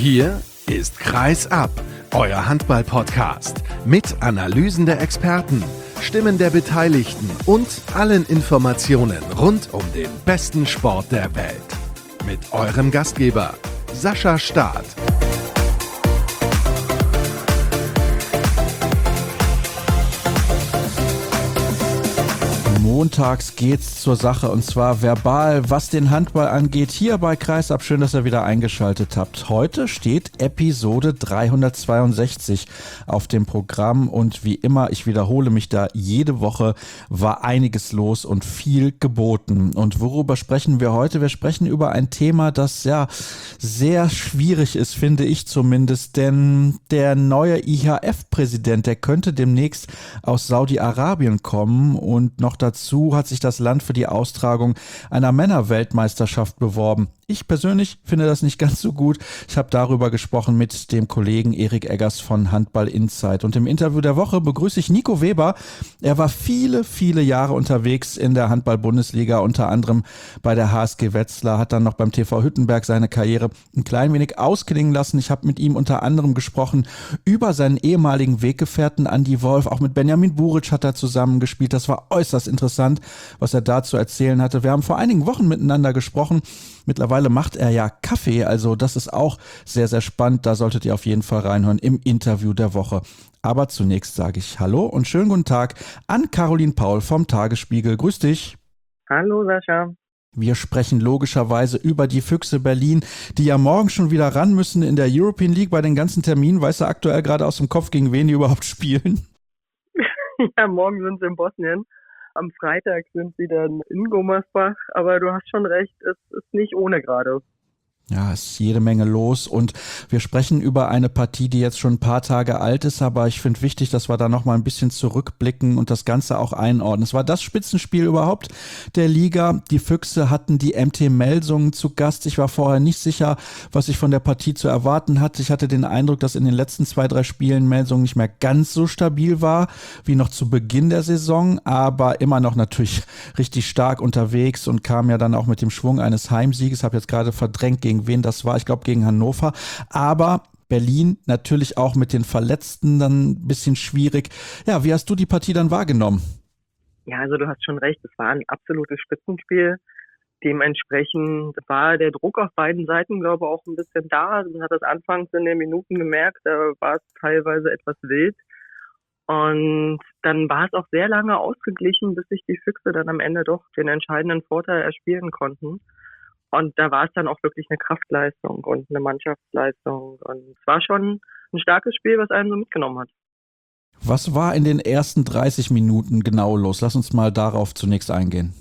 Hier ist Kreis ab, euer Handball-Podcast mit Analysen der Experten, Stimmen der Beteiligten und allen Informationen rund um den besten Sport der Welt. Mit eurem Gastgeber Sascha Staat. Montags geht's zur Sache und zwar verbal, was den Handball angeht, hier bei Kreisab. Schön, dass ihr wieder eingeschaltet habt. Heute steht Episode 362 auf dem Programm und wie immer, ich wiederhole mich da jede Woche, war einiges los und viel geboten. Und worüber sprechen wir heute? Wir sprechen über ein Thema, das ja sehr schwierig ist, finde ich zumindest, denn der neue IHF-Präsident, der könnte demnächst aus Saudi-Arabien kommen und noch dazu hat sich das Land für die Austragung einer Männerweltmeisterschaft beworben. Ich persönlich finde das nicht ganz so gut. Ich habe darüber gesprochen mit dem Kollegen Erik Eggers von Handball Insight. Und im Interview der Woche begrüße ich Nico Weber. Er war viele Jahre unterwegs in der Handball-Bundesliga, unter anderem bei der HSG Wetzlar, hat dann noch beim TV Hüttenberg seine Karriere ein klein wenig ausklingen lassen. Ich habe mit ihm unter anderem gesprochen über seinen ehemaligen Weggefährten Andi Wolf. Auch mit Benjamin Buric hat er zusammengespielt. Das war äußerst interessant, was er da zu erzählen hatte. Wir haben vor einigen Wochen miteinander gesprochen. Mittlerweile macht er ja Kaffee, also das ist auch sehr spannend. Da solltet ihr auf jeden Fall reinhören im Interview der Woche. Aber zunächst sage ich Hallo und schönen guten Tag an Caroline Paul vom Tagesspiegel. Grüß dich. Hallo Sascha. Wir sprechen logischerweise über die Füchse Berlin, die ja morgen schon wieder ran müssen in der European League bei den ganzen Terminen. Weißt du aktuell gerade aus dem Kopf, gegen wen die überhaupt spielen? Ja, morgen sind sie in Bosnien. Am Freitag sind sie dann in Gummersbach, aber du hast schon recht, es ist nicht ohne gerade. Ja, es ist jede Menge los und wir sprechen über eine Partie, die jetzt schon ein paar Tage alt ist, aber ich finde wichtig, dass wir da nochmal ein bisschen zurückblicken und das Ganze auch einordnen. Es war das Spitzenspiel überhaupt der Liga. Die Füchse hatten die MT Melsungen zu Gast. Ich war vorher nicht sicher, was ich von der Partie zu erwarten hatte. Ich hatte den Eindruck, dass in den letzten 2-3 Spielen Melsungen nicht mehr ganz so stabil war wie noch zu Beginn der Saison, aber immer noch natürlich richtig stark unterwegs und kam ja dann auch mit dem Schwung eines Heimsieges. Habe jetzt gerade verdrängt, gegen wen das war, ich glaube gegen Hannover, aber Berlin natürlich auch mit den Verletzten dann ein bisschen schwierig. Ja, wie hast du die Partie dann wahrgenommen? Ja, also du hast schon recht, es war ein absolutes Spitzenspiel. Dementsprechend war der Druck auf beiden Seiten, glaube ich, auch ein bisschen da. Also man hat das anfangs in den Minuten gemerkt, da war es teilweise etwas wild. Und dann war es auch sehr lange ausgeglichen, bis sich die Füchse dann am Ende doch den entscheidenden Vorteil erspielen konnten. Und da war es dann auch wirklich eine Kraftleistung und eine Mannschaftsleistung. Und es war schon ein starkes Spiel, was einen so mitgenommen hat. Was war in den ersten 30 Minuten genau los? Lass uns mal darauf zunächst eingehen.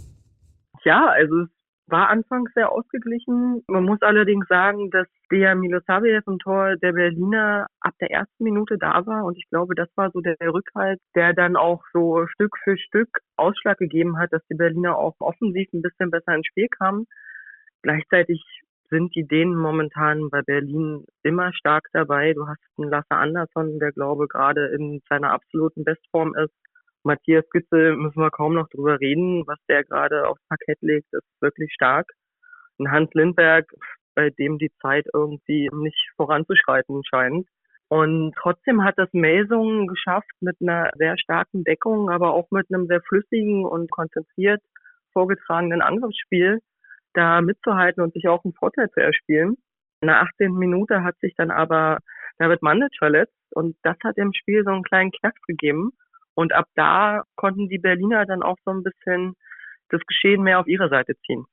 Ja, also es war anfangs sehr ausgeglichen. Man muss allerdings sagen, dass der Milosavljev im Tor der Berliner ab der ersten Minute da war. Und ich glaube, das war so der Rückhalt, der dann auch so Stück für Stück Ausschlag gegeben hat, dass die Berliner auch offensiv ein bisschen besser ins Spiel kamen. Gleichzeitig sind die Dänen momentan bei Berlin immer stark dabei. Du hast einen Lasse Andersson, der glaube gerade in seiner absoluten Bestform ist. Matthias Gützel müssen wir kaum noch drüber reden, was der gerade aufs Parkett legt, ist wirklich stark. Und Hans Lindberg, bei dem die Zeit irgendwie nicht voranzuschreiten scheint. Und trotzdem hat das Melsungen geschafft, mit einer sehr starken Deckung, aber auch mit einem sehr flüssigen und konzentriert vorgetragenen Angriffsspiel da mitzuhalten und sich auch einen Vorteil zu erspielen. In der 18. Minute hat sich dann aber David Mandic verletzt und das hat im Spiel so einen kleinen Knacks gegeben. Und ab da konnten die Berliner dann auch so ein bisschen das Geschehen mehr auf ihre Seite ziehen.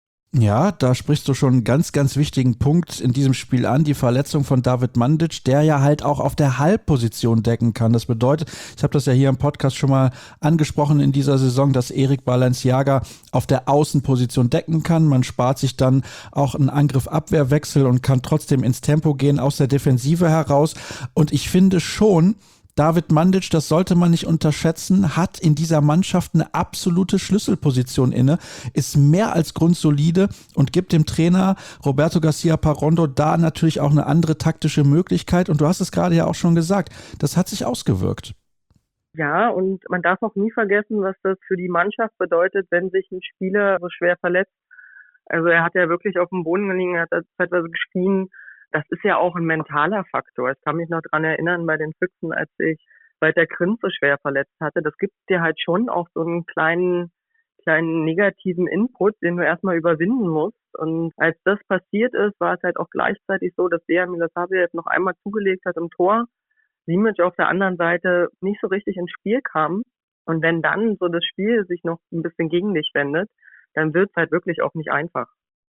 Ja, da sprichst du schon einen ganz wichtigen Punkt in diesem Spiel an, die Verletzung von David Mandic, der ja halt auch auf der Halbposition decken kann. Das bedeutet, ich habe das ja hier im Podcast schon mal angesprochen in dieser Saison, dass Erik Balenciaga auf der Außenposition decken kann. Man spart sich dann auch einen Angriff-Abwehrwechsel und kann trotzdem ins Tempo gehen aus der Defensive heraus. Und ich finde schon, David Mandic, das sollte man nicht unterschätzen, hat in dieser Mannschaft eine absolute Schlüsselposition inne, ist mehr als grundsolide und gibt dem Trainer Roberto Garcia Parrondo da natürlich auch eine andere taktische Möglichkeit. Und du hast es gerade ja auch schon gesagt, das hat sich ausgewirkt. Ja, und man darf auch nie vergessen, was das für die Mannschaft bedeutet, wenn sich ein Spieler so schwer verletzt. Also er hat ja wirklich auf dem Boden gelegen, er hat zeitweise geschrien, das ist ja auch ein mentaler Faktor. Ich kann mich noch dran erinnern bei den Füchsen, als ich Walter Krinz so schwer verletzt hatte. Das gibt dir halt schon auch so einen kleinen negativen Input, den du erstmal überwinden musst. Und als das passiert ist, war es halt auch gleichzeitig so, dass Dejan Milosavljev noch einmal zugelegt hat im Tor, Simic auf der anderen Seite nicht so richtig ins Spiel kam. Und wenn dann so das Spiel sich noch ein bisschen gegen dich wendet, dann wird es halt wirklich auch nicht einfach.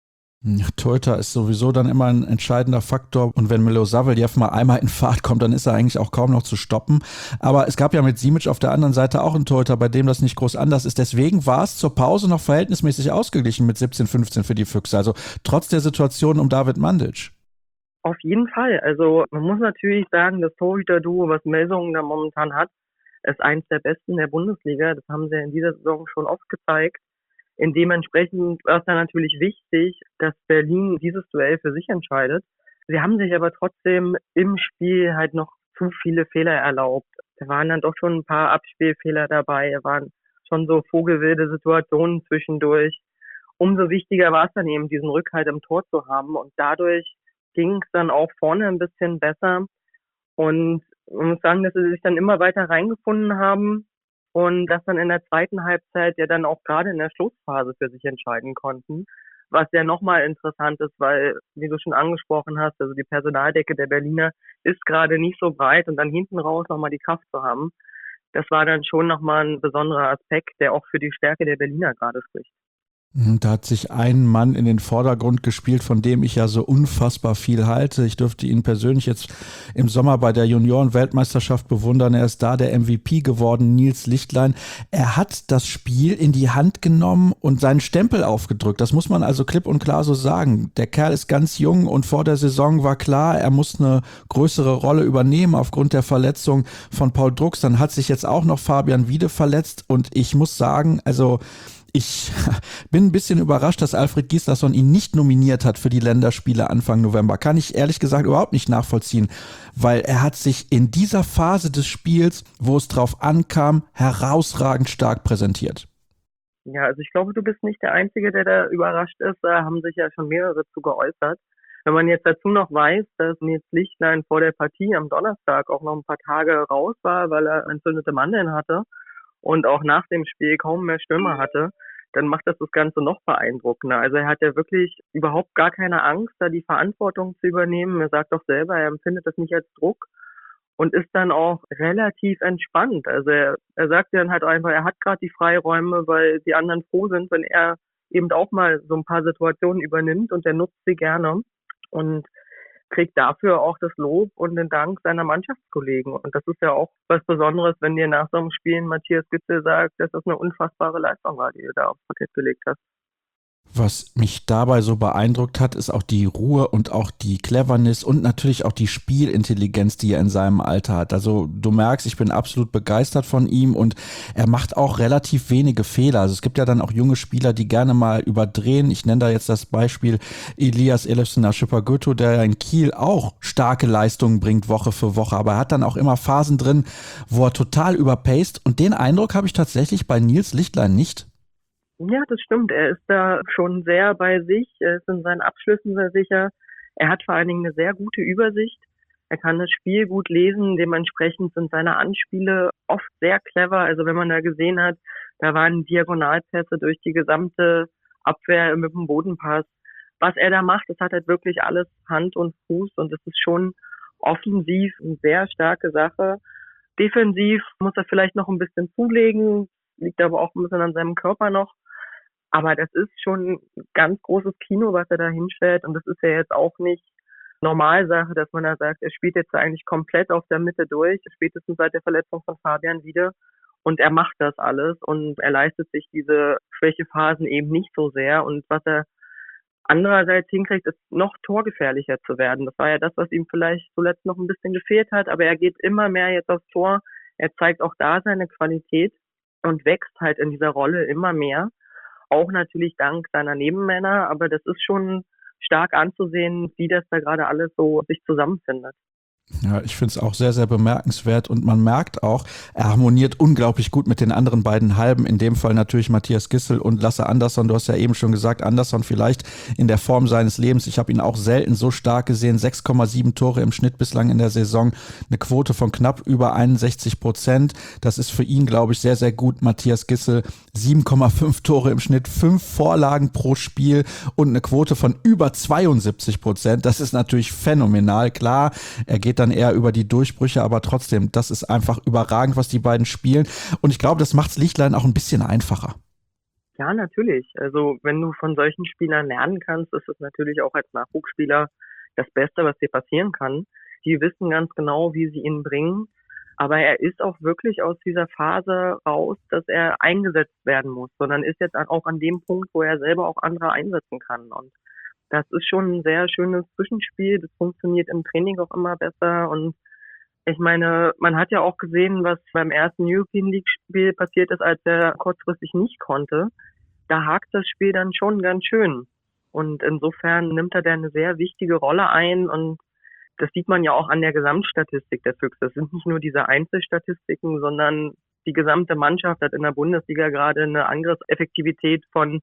Ja, Torhüter ist sowieso dann immer ein entscheidender Faktor und wenn Milosavljev mal einmal in Fahrt kommt, dann ist er eigentlich auch kaum noch zu stoppen. Aber es gab ja mit Simic auf der anderen Seite auch einen Torhüter, bei dem das nicht groß anders ist. Deswegen war es zur Pause noch verhältnismäßig ausgeglichen mit 17-15 für die Füchse. Also trotz der Situation um David Mandic. Auf jeden Fall. Also man muss natürlich sagen, das Torhüter-Duo, was Melsungen da momentan hat, ist eins der besten der Bundesliga. Das haben sie in dieser Saison schon oft gezeigt. Dementsprechend war es dann natürlich wichtig, dass Berlin dieses Duell für sich entscheidet. Sie haben sich aber trotzdem im Spiel halt noch zu viele Fehler erlaubt. Da waren dann doch schon ein paar Abspielfehler dabei. Da waren schon so vogelwilde Situationen zwischendurch. Umso wichtiger war es dann eben, diesen Rückhalt im Tor zu haben. Und dadurch ging es dann auch vorne ein bisschen besser. Und man muss sagen, dass sie sich dann immer weiter reingefunden haben. Und das dann in der zweiten Halbzeit ja dann auch gerade in der Schlussphase für sich entscheiden konnten. Was ja nochmal interessant ist, weil, wie du schon angesprochen hast, also die Personaldecke der Berliner ist gerade nicht so breit und dann hinten raus nochmal die Kraft zu haben. Das war dann schon nochmal ein besonderer Aspekt, der auch für die Stärke der Berliner gerade spricht. Da hat sich ein Mann in den Vordergrund gespielt, von dem ich ja so unfassbar viel halte. Ich durfte ihn persönlich jetzt im Sommer bei der Junioren-Weltmeisterschaft bewundern. Er ist da der MVP geworden, Nils Lichtlein. Er hat das Spiel in die Hand genommen und seinen Stempel aufgedrückt. Das muss man also klipp und klar so sagen. Der Kerl ist ganz jung und vor der Saison war klar, er muss eine größere Rolle übernehmen aufgrund der Verletzung von Paul Drucks. Dann hat sich jetzt auch noch Fabian Wiede verletzt und ich muss sagen, also ich bin ein bisschen überrascht, dass Alfred Gislason ihn nicht nominiert hat für die Länderspiele Anfang November. Kann ich ehrlich gesagt überhaupt nicht nachvollziehen, weil er hat sich in dieser Phase des Spiels, wo es drauf ankam, herausragend stark präsentiert. Ja, also ich glaube, du bist nicht der Einzige, der da überrascht ist. Da haben sich ja schon mehrere zu geäußert. Wenn man jetzt dazu noch weiß, dass Nils Lichtlein vor der Partie am Donnerstag auch noch ein paar Tage raus war, weil er entzündete Mandeln hatte, und auch nach dem Spiel kaum mehr Stimme hatte, dann macht das Ganze noch beeindruckender. Also er hat ja wirklich überhaupt gar keine Angst, da die Verantwortung zu übernehmen. Er sagt doch selber, er empfindet das nicht als Druck und ist dann auch relativ entspannt. Also er sagt dann halt einfach, er hat gerade die Freiräume, weil die anderen froh sind, wenn er eben auch mal so ein paar Situationen übernimmt und er nutzt sie gerne. Und kriegt dafür auch das Lob und den Dank seiner Mannschaftskollegen. Und das ist ja auch was Besonderes, wenn dir nach so einem Spiel Matthias Gützel sagt, dass das eine unfassbare Leistung war, die du da aufs Parkett gelegt hast. Was mich dabei so beeindruckt hat, ist auch die Ruhe und auch die Cleverness und natürlich auch die Spielintelligenz, die er in seinem Alter hat. Also du merkst, ich bin absolut begeistert von ihm und er macht auch relativ wenige Fehler. Also es gibt ja dann auch junge Spieler, die gerne mal überdrehen. Ich nenne da jetzt das Beispiel Elias Elefsina-Schipagöto, der ja in Kiel auch starke Leistungen bringt Woche für Woche. Aber er hat dann auch immer Phasen drin, wo er total überpaced. Und den Eindruck habe ich tatsächlich bei Nils Lichtlein nicht. Ja, das stimmt. Er ist da schon sehr bei sich. Er ist in seinen Abschlüssen sehr sicher. Er hat vor allen Dingen eine sehr gute Übersicht. Er kann das Spiel gut lesen. Dementsprechend sind seine Anspiele oft sehr clever. Also wenn man da gesehen hat, da waren Diagonalpässe durch die gesamte Abwehr mit dem Bodenpass. Was er da macht, das hat halt wirklich alles Hand und Fuß und das ist schon offensiv eine sehr starke Sache. Defensiv muss er vielleicht noch ein bisschen zulegen, liegt aber auch ein bisschen an seinem Körper noch. Aber das ist schon ein ganz großes Kino, was er da hinstellt. Und das ist ja jetzt auch nicht Normalsache, dass man da sagt, er spielt jetzt eigentlich komplett auf der Mitte durch, spätestens seit der Verletzung von Fabian Wiede. Und er macht das alles und er leistet sich diese Schwächephasen eben nicht so sehr. Und was er andererseits hinkriegt, ist noch torgefährlicher zu werden. Das war ja das, was ihm vielleicht zuletzt noch ein bisschen gefehlt hat. Aber er geht immer mehr jetzt aufs Tor. Er zeigt auch da seine Qualität und wächst halt in dieser Rolle immer mehr. Auch natürlich dank seiner Nebenmänner, aber das ist schon stark anzusehen, wie das da gerade alles so sich zusammenfindet. Ja, ich finde es auch sehr, sehr bemerkenswert und man merkt auch, er harmoniert unglaublich gut mit den anderen beiden Halben, in dem Fall natürlich Matthias Gissel und Lasse Andersson. Du hast ja eben schon gesagt, Andersson vielleicht in der Form seines Lebens. Ich habe ihn auch selten so stark gesehen, 6,7 Tore im Schnitt bislang in der Saison, eine Quote von knapp über 61%. Das ist für ihn, glaube ich, sehr, sehr gut. Matthias Gissel, 7,5 Tore im Schnitt, 5 Vorlagen pro Spiel und eine Quote von über 72%. Das ist natürlich phänomenal, klar. Er geht dann eher über die Durchbrüche, aber trotzdem, das ist einfach überragend, was die beiden spielen. Und ich glaube, das macht's Lichtlein auch ein bisschen einfacher. Ja, natürlich. Also wenn du von solchen Spielern lernen kannst, ist es natürlich auch als Nachwuchsspieler das Beste, was dir passieren kann. Die wissen ganz genau, wie sie ihn bringen. Aber er ist auch wirklich aus dieser Phase raus, dass er eingesetzt werden muss, sondern ist jetzt auch an dem Punkt, wo er selber auch andere einsetzen kann. Und das ist schon ein sehr schönes Zwischenspiel. Das funktioniert im Training auch immer besser. Und ich meine, man hat ja auch gesehen, was beim ersten European League Spiel passiert ist, als er kurzfristig nicht konnte. Da hakt das Spiel dann schon ganz schön. Und insofern nimmt er da eine sehr wichtige Rolle ein. Und das sieht man ja auch an der Gesamtstatistik der Füchse. Das sind nicht nur diese Einzelstatistiken, sondern die gesamte Mannschaft hat in der Bundesliga gerade eine Angriffseffektivität von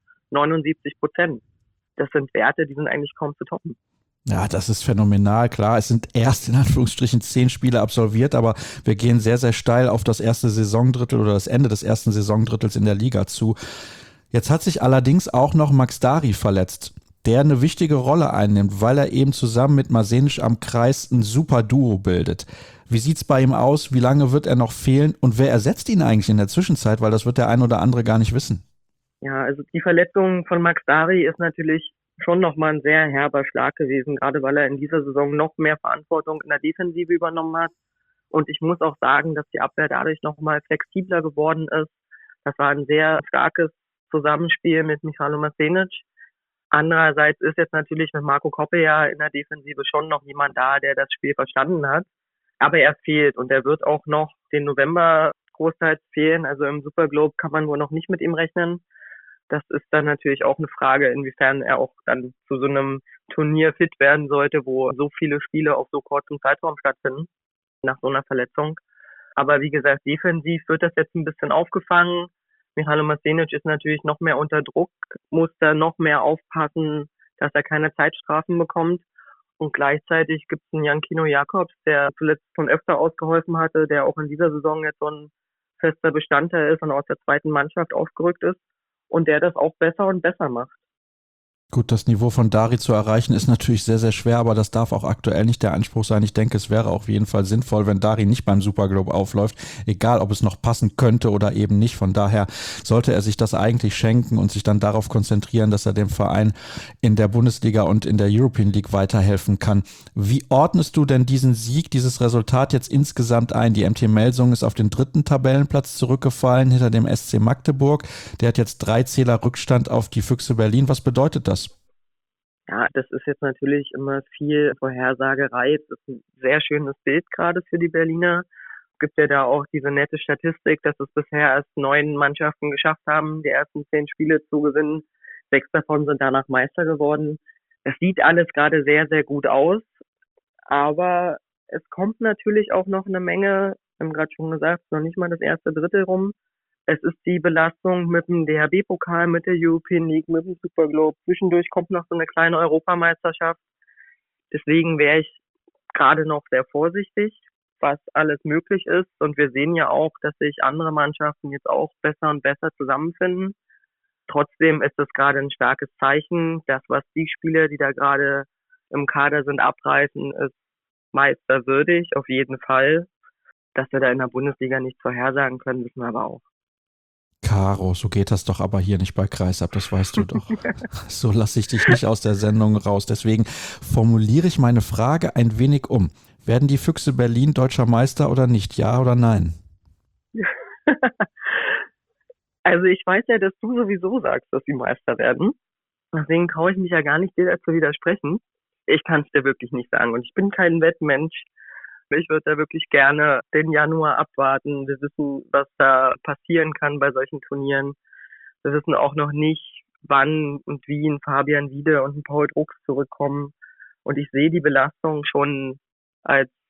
79%. Das sind Werte, die sind eigentlich kaum zu toppen. Ja, das ist phänomenal. Klar, es sind erst in Anführungsstrichen 10 Spiele absolviert, aber wir gehen sehr, sehr steil auf das erste Saisondrittel oder das Ende des ersten Saisondrittels in der Liga zu. Jetzt hat sich allerdings auch noch Max Dari verletzt, der eine wichtige Rolle einnimmt, weil er eben zusammen mit Masenic am Kreis ein super Duo bildet. Wie sieht's bei ihm aus? Wie lange wird er noch fehlen? Und wer ersetzt ihn eigentlich in der Zwischenzeit? Weil das wird der ein oder andere gar nicht wissen. Ja, also die Verletzung von Max Dari ist natürlich schon nochmal ein sehr herber Schlag gewesen, gerade weil er in dieser Saison noch mehr Verantwortung in der Defensive übernommen hat. Und ich muss auch sagen, dass die Abwehr dadurch nochmal flexibler geworden ist. Das war ein sehr starkes Zusammenspiel mit Michalo Masenic. Andererseits ist jetzt natürlich mit Marco Koppe ja in der Defensive schon noch jemand da, der das Spiel verstanden hat. Aber er fehlt und er wird auch noch den November großteils fehlen. Also im Superglobe kann man wohl noch nicht mit ihm rechnen. Das ist dann natürlich auch eine Frage, inwiefern er auch dann zu so einem Turnier fit werden sollte, wo so viele Spiele auf so kurzem Zeitraum stattfinden, nach so einer Verletzung. Aber wie gesagt, defensiv wird das jetzt ein bisschen aufgefangen. Michalo Masenic ist natürlich noch mehr unter Druck, muss da noch mehr aufpassen, dass er keine Zeitstrafen bekommt. Und gleichzeitig gibt es einen Jankino Jakobs, der zuletzt schon öfter ausgeholfen hatte, der auch in dieser Saison jetzt so ein fester Bestandteil ist und aus der zweiten Mannschaft aufgerückt ist und der das auch besser und besser macht. Gut, das Niveau von Dari zu erreichen ist natürlich sehr, sehr schwer, aber das darf auch aktuell nicht der Anspruch sein. Ich denke, es wäre auf jeden Fall sinnvoll, wenn Dari nicht beim Superglobe aufläuft, egal ob es noch passen könnte oder eben nicht. Von daher sollte er sich das eigentlich schenken und sich dann darauf konzentrieren, dass er dem Verein in der Bundesliga und in der European League weiterhelfen kann. Wie ordnest du denn diesen Sieg, dieses Resultat jetzt insgesamt ein? Die MT Melsungen ist auf den 3. Tabellenplatz zurückgefallen hinter dem SC Magdeburg. Der hat jetzt 3 Zähler Rückstand auf die Füchse Berlin. Was bedeutet das? Ja, das ist jetzt natürlich immer viel Vorhersagerei. Das ist ein sehr schönes Bild gerade für die Berliner. Es gibt ja da auch diese nette Statistik, dass es bisher erst 9 Mannschaften geschafft haben, die ersten 10 Spiele zu gewinnen. 6 davon sind danach Meister geworden. Das sieht alles gerade sehr, sehr gut aus. Aber es kommt natürlich auch noch eine Menge, wir haben gerade schon gesagt, noch nicht mal das erste Drittel rum. Es ist die Belastung mit dem DHB-Pokal, mit der European League, mit dem Superglobe. Zwischendurch kommt noch so eine kleine Europameisterschaft. Deswegen wäre ich gerade noch sehr vorsichtig, was alles möglich ist. Und wir sehen ja auch, dass sich andere Mannschaften jetzt auch besser und besser zusammenfinden. Trotzdem ist es gerade ein starkes Zeichen. Das, was die Spieler, die da gerade im Kader sind, abreißen, ist meisterwürdig, auf jeden Fall. Dass wir da in der Bundesliga nicht vorhersagen können, wissen wir aber auch. Caro, so geht das doch aber hier nicht bei Kreisab, das weißt du doch. So lasse ich dich nicht aus der Sendung raus. Deswegen formuliere ich meine Frage ein wenig um. Werden die Füchse Berlin deutscher Meister oder nicht? Ja oder nein? Also ich weiß ja, dass du sowieso sagst, dass sie Meister werden. Deswegen traue ich mich ja gar nicht, dir dazu widersprechen. Ich kann es dir wirklich nicht sagen und ich bin kein Wettmensch. Ich würde da wirklich gerne den Januar abwarten. Wir wissen, was da passieren kann bei solchen Turnieren. Wir wissen auch noch nicht, wann und wie ein Fabian Wiede und ein Paul Drucks zurückkommen. Und ich sehe die Belastung schon als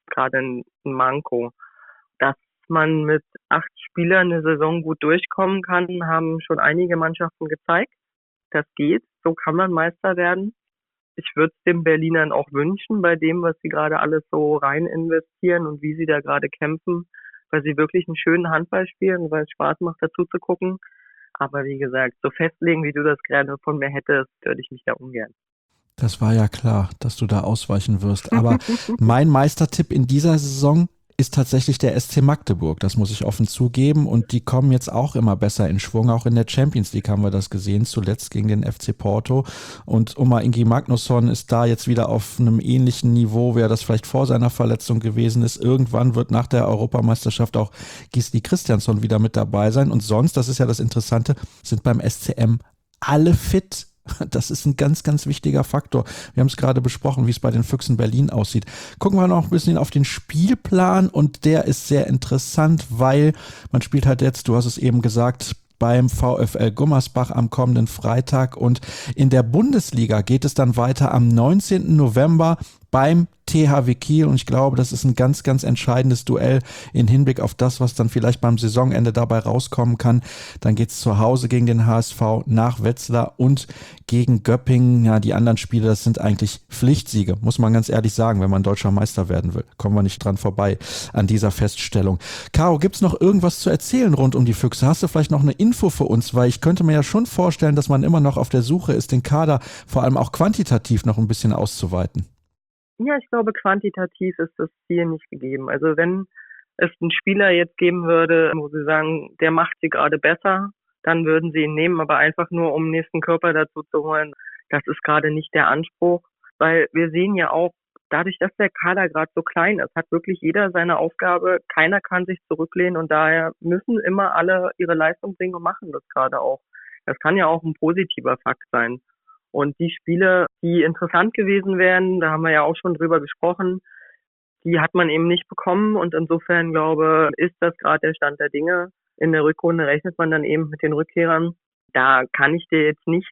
gerade ein Manko. Dass man mit 8 Spielern eine Saison gut durchkommen kann, haben schon einige Mannschaften gezeigt. Das geht, so kann man Meister werden. Ich würde es den Berlinern auch wünschen, bei dem, was sie gerade alles so rein investieren und wie sie da gerade kämpfen, weil sie wirklich einen schönen Handball spielen, weil es Spaß macht, dazu zu gucken. Aber wie gesagt, so festlegen, wie du das gerade von mir hättest, würde ich mich da ungern. Das war ja klar, dass du da ausweichen wirst. Aber mein Meistertipp in dieser Saison ist tatsächlich der SC Magdeburg. Das muss ich offen zugeben. Und die kommen jetzt auch immer besser in Schwung. Auch in der Champions League haben wir das gesehen, zuletzt gegen den FC Porto. Und Oma Ingi Magnusson ist da jetzt wieder auf einem ähnlichen Niveau, wie er das vielleicht vor seiner Verletzung gewesen ist. Irgendwann wird nach der Europameisterschaft auch Gisli Christiansson wieder mit dabei sein. Und sonst, das ist ja das Interessante, sind beim SCM alle fit. Das ist ein ganz, ganz wichtiger Faktor. Wir haben es gerade besprochen, wie es bei den Füchsen Berlin aussieht. Gucken wir noch ein bisschen auf den Spielplan und der ist sehr interessant, weil man spielt halt jetzt, du hast es eben gesagt, beim VfL Gummersbach am kommenden Freitag und in der Bundesliga geht es dann weiter am 19. November beim THW Kiel und ich glaube, das ist ein ganz, ganz entscheidendes Duell in Hinblick auf das, was dann vielleicht beim Saisonende dabei rauskommen kann. Dann geht es zu Hause gegen den HSV, nach Wetzlar und gegen Göppingen. Ja, die anderen Spiele, das sind eigentlich Pflichtsiege, muss man ganz ehrlich sagen, wenn man deutscher Meister werden will. Kommen wir nicht dran vorbei an dieser Feststellung. Caro, gibt's noch irgendwas zu erzählen rund um die Füchse? Hast du vielleicht noch eine Info für uns? Weil ich könnte mir ja schon vorstellen, dass man immer noch auf der Suche ist, den Kader vor allem auch quantitativ noch ein bisschen auszuweiten. Ja, ich glaube, quantitativ ist das Ziel nicht gegeben. Also wenn es einen Spieler jetzt geben würde, wo sie sagen, der macht sie gerade besser, dann würden sie ihn nehmen, aber einfach nur, um einen nächsten Körper dazu zu holen, das ist gerade nicht der Anspruch, weil wir sehen ja auch, dadurch, dass der Kader gerade so klein ist, hat wirklich jeder seine Aufgabe, keiner kann sich zurücklehnen und daher müssen immer alle ihre Leistung bringen und machen das gerade auch. Das kann ja auch ein positiver Fakt sein. Und die Spiele, die interessant gewesen wären, da haben wir ja auch schon drüber gesprochen, die hat man eben nicht bekommen. Und insofern, glaube ich, ist das gerade der Stand der Dinge. In der Rückrunde rechnet man dann eben mit den Rückkehrern. Da kann ich dir jetzt nichts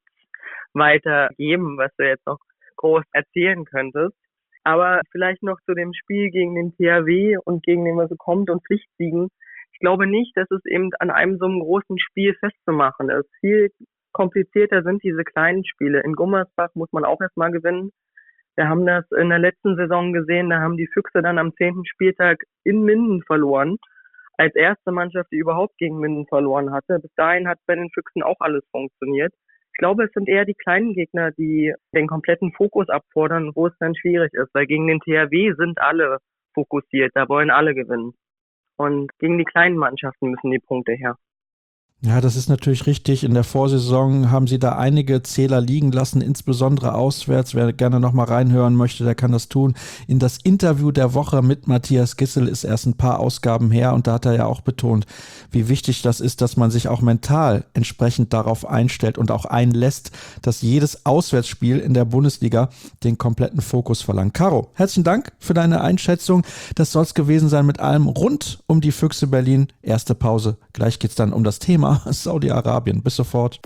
weiter geben, was du jetzt noch groß erzählen könntest. Aber vielleicht noch zu dem Spiel gegen den THW und gegen den, was so kommt und Pflichtsiegen. Ich glaube nicht, dass es eben an einem so einem großen Spiel festzumachen ist. Viel komplizierter sind diese kleinen Spiele. In Gummersbach muss man auch erstmal gewinnen. Wir haben das in der letzten Saison gesehen, da haben die Füchse dann am 10. Spieltag in Minden verloren. Als erste Mannschaft, die überhaupt gegen Minden verloren hatte. Bis dahin hat bei den Füchsen auch alles funktioniert. Ich glaube, es sind eher die kleinen Gegner, die den kompletten Fokus abfordern, wo es dann schwierig ist. Weil gegen den THW sind alle fokussiert, da wollen alle gewinnen. Und gegen die kleinen Mannschaften müssen die Punkte her. Ja, das ist natürlich richtig. In der Vorsaison haben sie da einige Zähler liegen lassen, insbesondere auswärts. Wer gerne noch mal reinhören möchte, der kann das tun. In das Interview der Woche mit Matthias Gissel ist erst ein paar Ausgaben her und da hat er ja auch betont, wie wichtig das ist, dass man sich auch mental entsprechend darauf einstellt und auch einlässt, dass jedes Auswärtsspiel in der Bundesliga den kompletten Fokus verlangt. Caro, herzlichen Dank für deine Einschätzung. Das soll es gewesen sein mit allem rund um die Füchse Berlin. Erste Pause. Gleich geht's dann um das Thema Saudi-Arabien. Bis sofort.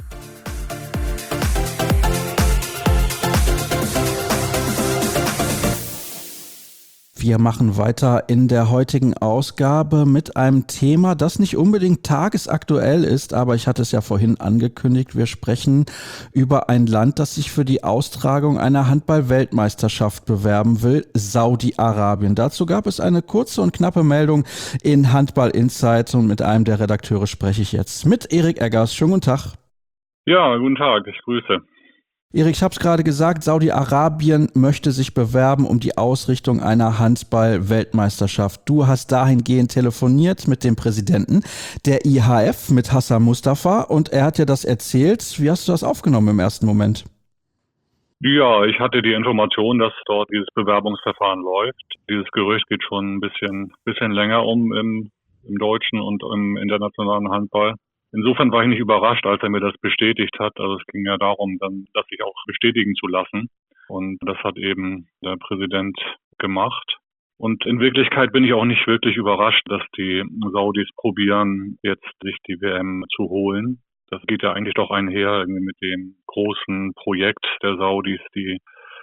Wir machen weiter in der heutigen Ausgabe mit einem Thema, das nicht unbedingt tagesaktuell ist, aber ich hatte es ja vorhin angekündigt. Wir sprechen über ein Land, das sich für die Austragung einer Handball-Weltmeisterschaft bewerben will, Saudi-Arabien. Dazu gab es eine kurze und knappe Meldung in Handball Insight und mit einem der Redakteure spreche ich jetzt mit Erik Eggers. Schönen guten Tag. Ja, guten Tag, ich grüße. Erik, ich habe es gerade gesagt, Saudi-Arabien möchte sich bewerben um die Ausrichtung einer Handball-Weltmeisterschaft. Du hast dahingehend telefoniert mit dem Präsidenten der IHF, mit Hassan Mustafa, und er hat dir das erzählt. Wie hast du das aufgenommen im ersten Moment? Ja, ich hatte die Information, dass dort dieses Bewerbungsverfahren läuft. Dieses Gerücht geht schon ein bisschen länger im deutschen und im internationalen Handball. Insofern war ich nicht überrascht, als er mir das bestätigt hat. Also es ging ja darum, dann das sich auch bestätigen zu lassen. Und das hat eben der Präsident gemacht. Und in Wirklichkeit bin ich auch nicht wirklich überrascht, dass die Saudis probieren, jetzt sich die WM zu holen. Das geht ja eigentlich doch einher irgendwie mit dem großen Projekt der Saudis, die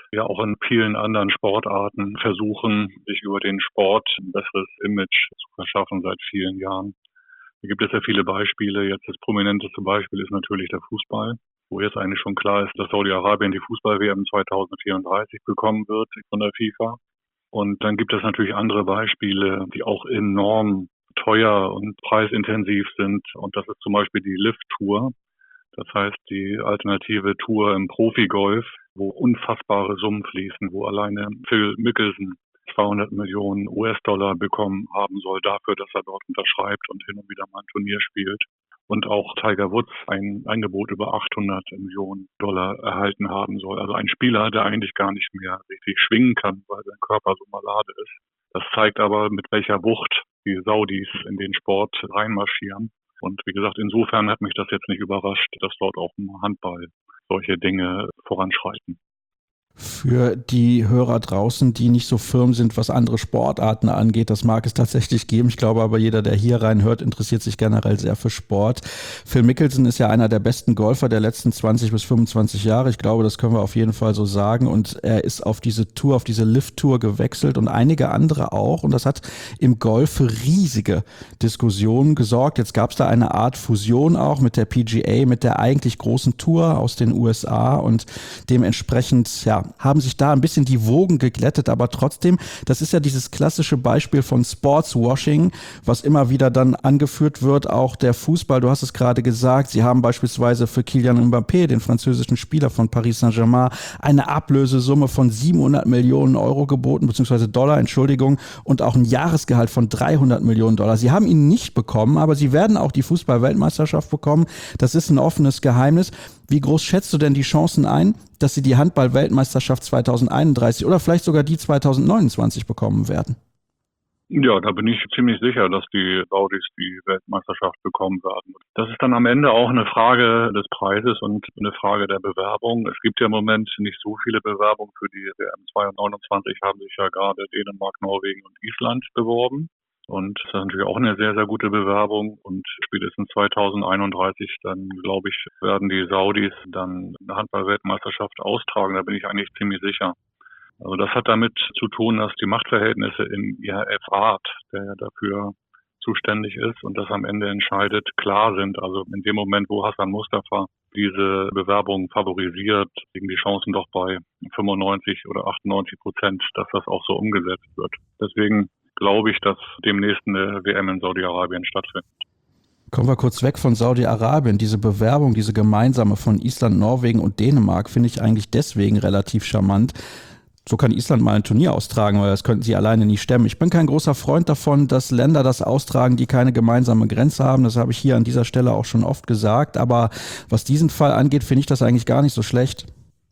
ja auch in vielen anderen Sportarten versuchen, sich über den Sport ein besseres Image zu verschaffen seit vielen Jahren. Da gibt es ja viele Beispiele. Jetzt das prominenteste Beispiel ist natürlich der Fußball, wo jetzt eigentlich schon klar ist, dass Saudi-Arabien die Fußball-WM 2034 bekommen wird von der FIFA. Und dann gibt es natürlich andere Beispiele, die auch enorm teuer und preisintensiv sind. Und das ist zum Beispiel die LIV-Tour. Das heißt, die alternative Tour im Profigolf, wo unfassbare Summen fließen, wo alleine Phil Mickelson 200 Millionen US-Dollar bekommen haben soll dafür, dass er dort unterschreibt und hin und wieder mal ein Turnier spielt. Und auch Tiger Woods ein Angebot über 800 Millionen Dollar erhalten haben soll. Also ein Spieler, der eigentlich gar nicht mehr richtig schwingen kann, weil sein Körper so malade ist. Das zeigt aber, mit welcher Wucht die Saudis in den Sport reinmarschieren. Und wie gesagt, insofern hat mich das jetzt nicht überrascht, dass dort auch im Handball solche Dinge voranschreiten. Für die Hörer draußen, die nicht so firm sind, was andere Sportarten angeht, das mag es tatsächlich geben. Ich glaube aber, jeder, der hier reinhört, interessiert sich generell sehr für Sport. Phil Mickelson ist ja einer der besten Golfer der letzten 20 bis 25 Jahre. Ich glaube, das können wir auf jeden Fall so sagen. Und er ist auf diese Tour, auf diese LIV-Tour gewechselt und einige andere auch. Und das hat im Golf für riesige Diskussionen gesorgt. Jetzt gab es da eine Art Fusion auch mit der PGA, mit der eigentlich großen Tour aus den USA. Und dementsprechend, ja, haben sich da ein bisschen die Wogen geglättet, aber trotzdem, das ist ja dieses klassische Beispiel von Sportswashing, was immer wieder dann angeführt wird, auch der Fußball, du hast es gerade gesagt, sie haben beispielsweise für Kylian Mbappé, den französischen Spieler von Paris Saint-Germain, eine Ablösesumme von 700 Millionen Euro geboten, beziehungsweise Dollar, Entschuldigung, und auch ein Jahresgehalt von 300 Millionen Dollar. Sie haben ihn nicht bekommen, aber sie werden auch die Fußball-Weltmeisterschaft bekommen. Das ist ein offenes Geheimnis. Wie groß schätzt du denn die Chancen ein, dass sie die Handball-Weltmeisterschaft 2031 oder vielleicht sogar die 2029 bekommen werden? Ja, da bin ich ziemlich sicher, dass die Saudis die Weltmeisterschaft bekommen werden. Das ist dann am Ende auch eine Frage des Preises und eine Frage der Bewerbung. Es gibt ja im Moment nicht so viele Bewerbungen für die WM 2029, haben sich ja gerade Dänemark, Norwegen und Island beworben. Und das ist natürlich auch eine sehr, sehr gute Bewerbung. Und spätestens 2031, dann glaube ich, werden die Saudis dann eine Handball-Weltmeisterschaft austragen. Da bin ich eigentlich ziemlich sicher. Also das hat damit zu tun, dass die Machtverhältnisse im IHF-Rat, der ja dafür zuständig ist und das am Ende entscheidet, klar sind. Also in dem Moment, wo Hassan Mustafa diese Bewerbung favorisiert, liegen die Chancen doch bei 95 oder 98%, dass das auch so umgesetzt wird. Deswegen glaube ich, dass demnächst eine WM in Saudi-Arabien stattfindet. Kommen wir kurz weg von Saudi-Arabien. Diese Bewerbung, diese gemeinsame von Island, Norwegen und Dänemark finde ich eigentlich deswegen relativ charmant. So kann Island mal ein Turnier austragen, weil das könnten sie alleine nicht stemmen. Ich bin kein großer Freund davon, dass Länder das austragen, die keine gemeinsame Grenze haben. Das habe ich hier an dieser Stelle auch schon oft gesagt. Aber was diesen Fall angeht, finde ich das eigentlich gar nicht so schlecht.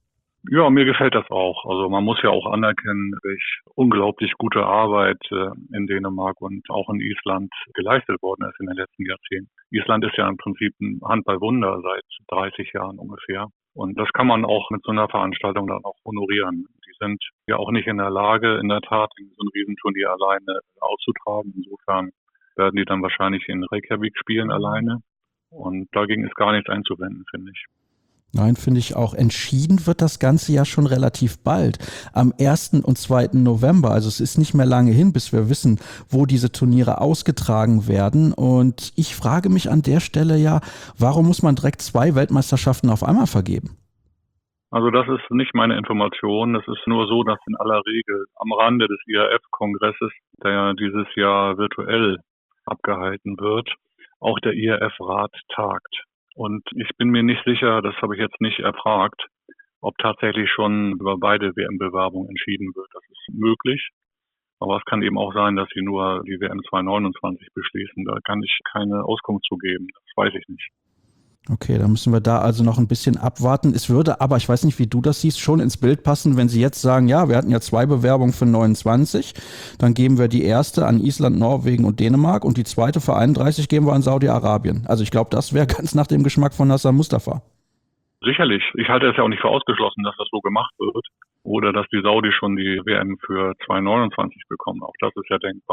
Ja, mir gefällt das auch. Also man muss ja auch anerkennen, welche unglaublich gute Arbeit in Dänemark und auch in Island geleistet worden ist in den letzten Jahrzehnten. Island ist ja im Prinzip ein Handballwunder seit 30 Jahren ungefähr. Und das kann man auch mit so einer Veranstaltung dann auch honorieren. Die sind ja auch nicht in der Lage, in der Tat so ein Riesenturnier alleine auszutragen. Insofern werden die dann wahrscheinlich in Reykjavik spielen alleine. Und dagegen ist gar nichts einzuwenden, finde ich. Nein, finde ich auch. Entschieden wird das Ganze ja schon relativ bald. Am 1. und 2. November. Also es ist nicht mehr lange hin, bis wir wissen, wo diese Turniere ausgetragen werden. Und ich frage mich an der Stelle ja, warum muss man direkt 2 Weltmeisterschaften auf einmal vergeben? Also das ist nicht meine Information. Es ist nur so, dass in aller Regel am Rande des IHF-Kongresses, der ja dieses Jahr virtuell abgehalten wird, auch der IHF-Rat tagt. Und ich bin mir nicht sicher, das habe ich jetzt nicht erfragt, ob tatsächlich schon über beide WM-Bewerbungen entschieden wird. Das ist möglich. Aber es kann eben auch sein, dass sie nur die WM 2029 beschließen. Da kann ich keine Auskunft zu geben. Das weiß ich nicht. Okay, dann müssen wir da also noch ein bisschen abwarten. Es würde aber, ich weiß nicht, wie du das siehst, schon ins Bild passen, wenn sie jetzt sagen, ja, wir hatten ja 2 Bewerbungen für 29, dann geben wir die erste an Island, Norwegen und Dänemark und die zweite für 31 geben wir an Saudi-Arabien. Also ich glaube, das wäre ganz nach dem Geschmack von Hassan Mustafa. Sicherlich. Ich halte es ja auch nicht für ausgeschlossen, dass das so gemacht wird. Oder dass die Saudis schon die WM für 2029 bekommen. Auch das ist ja denkbar.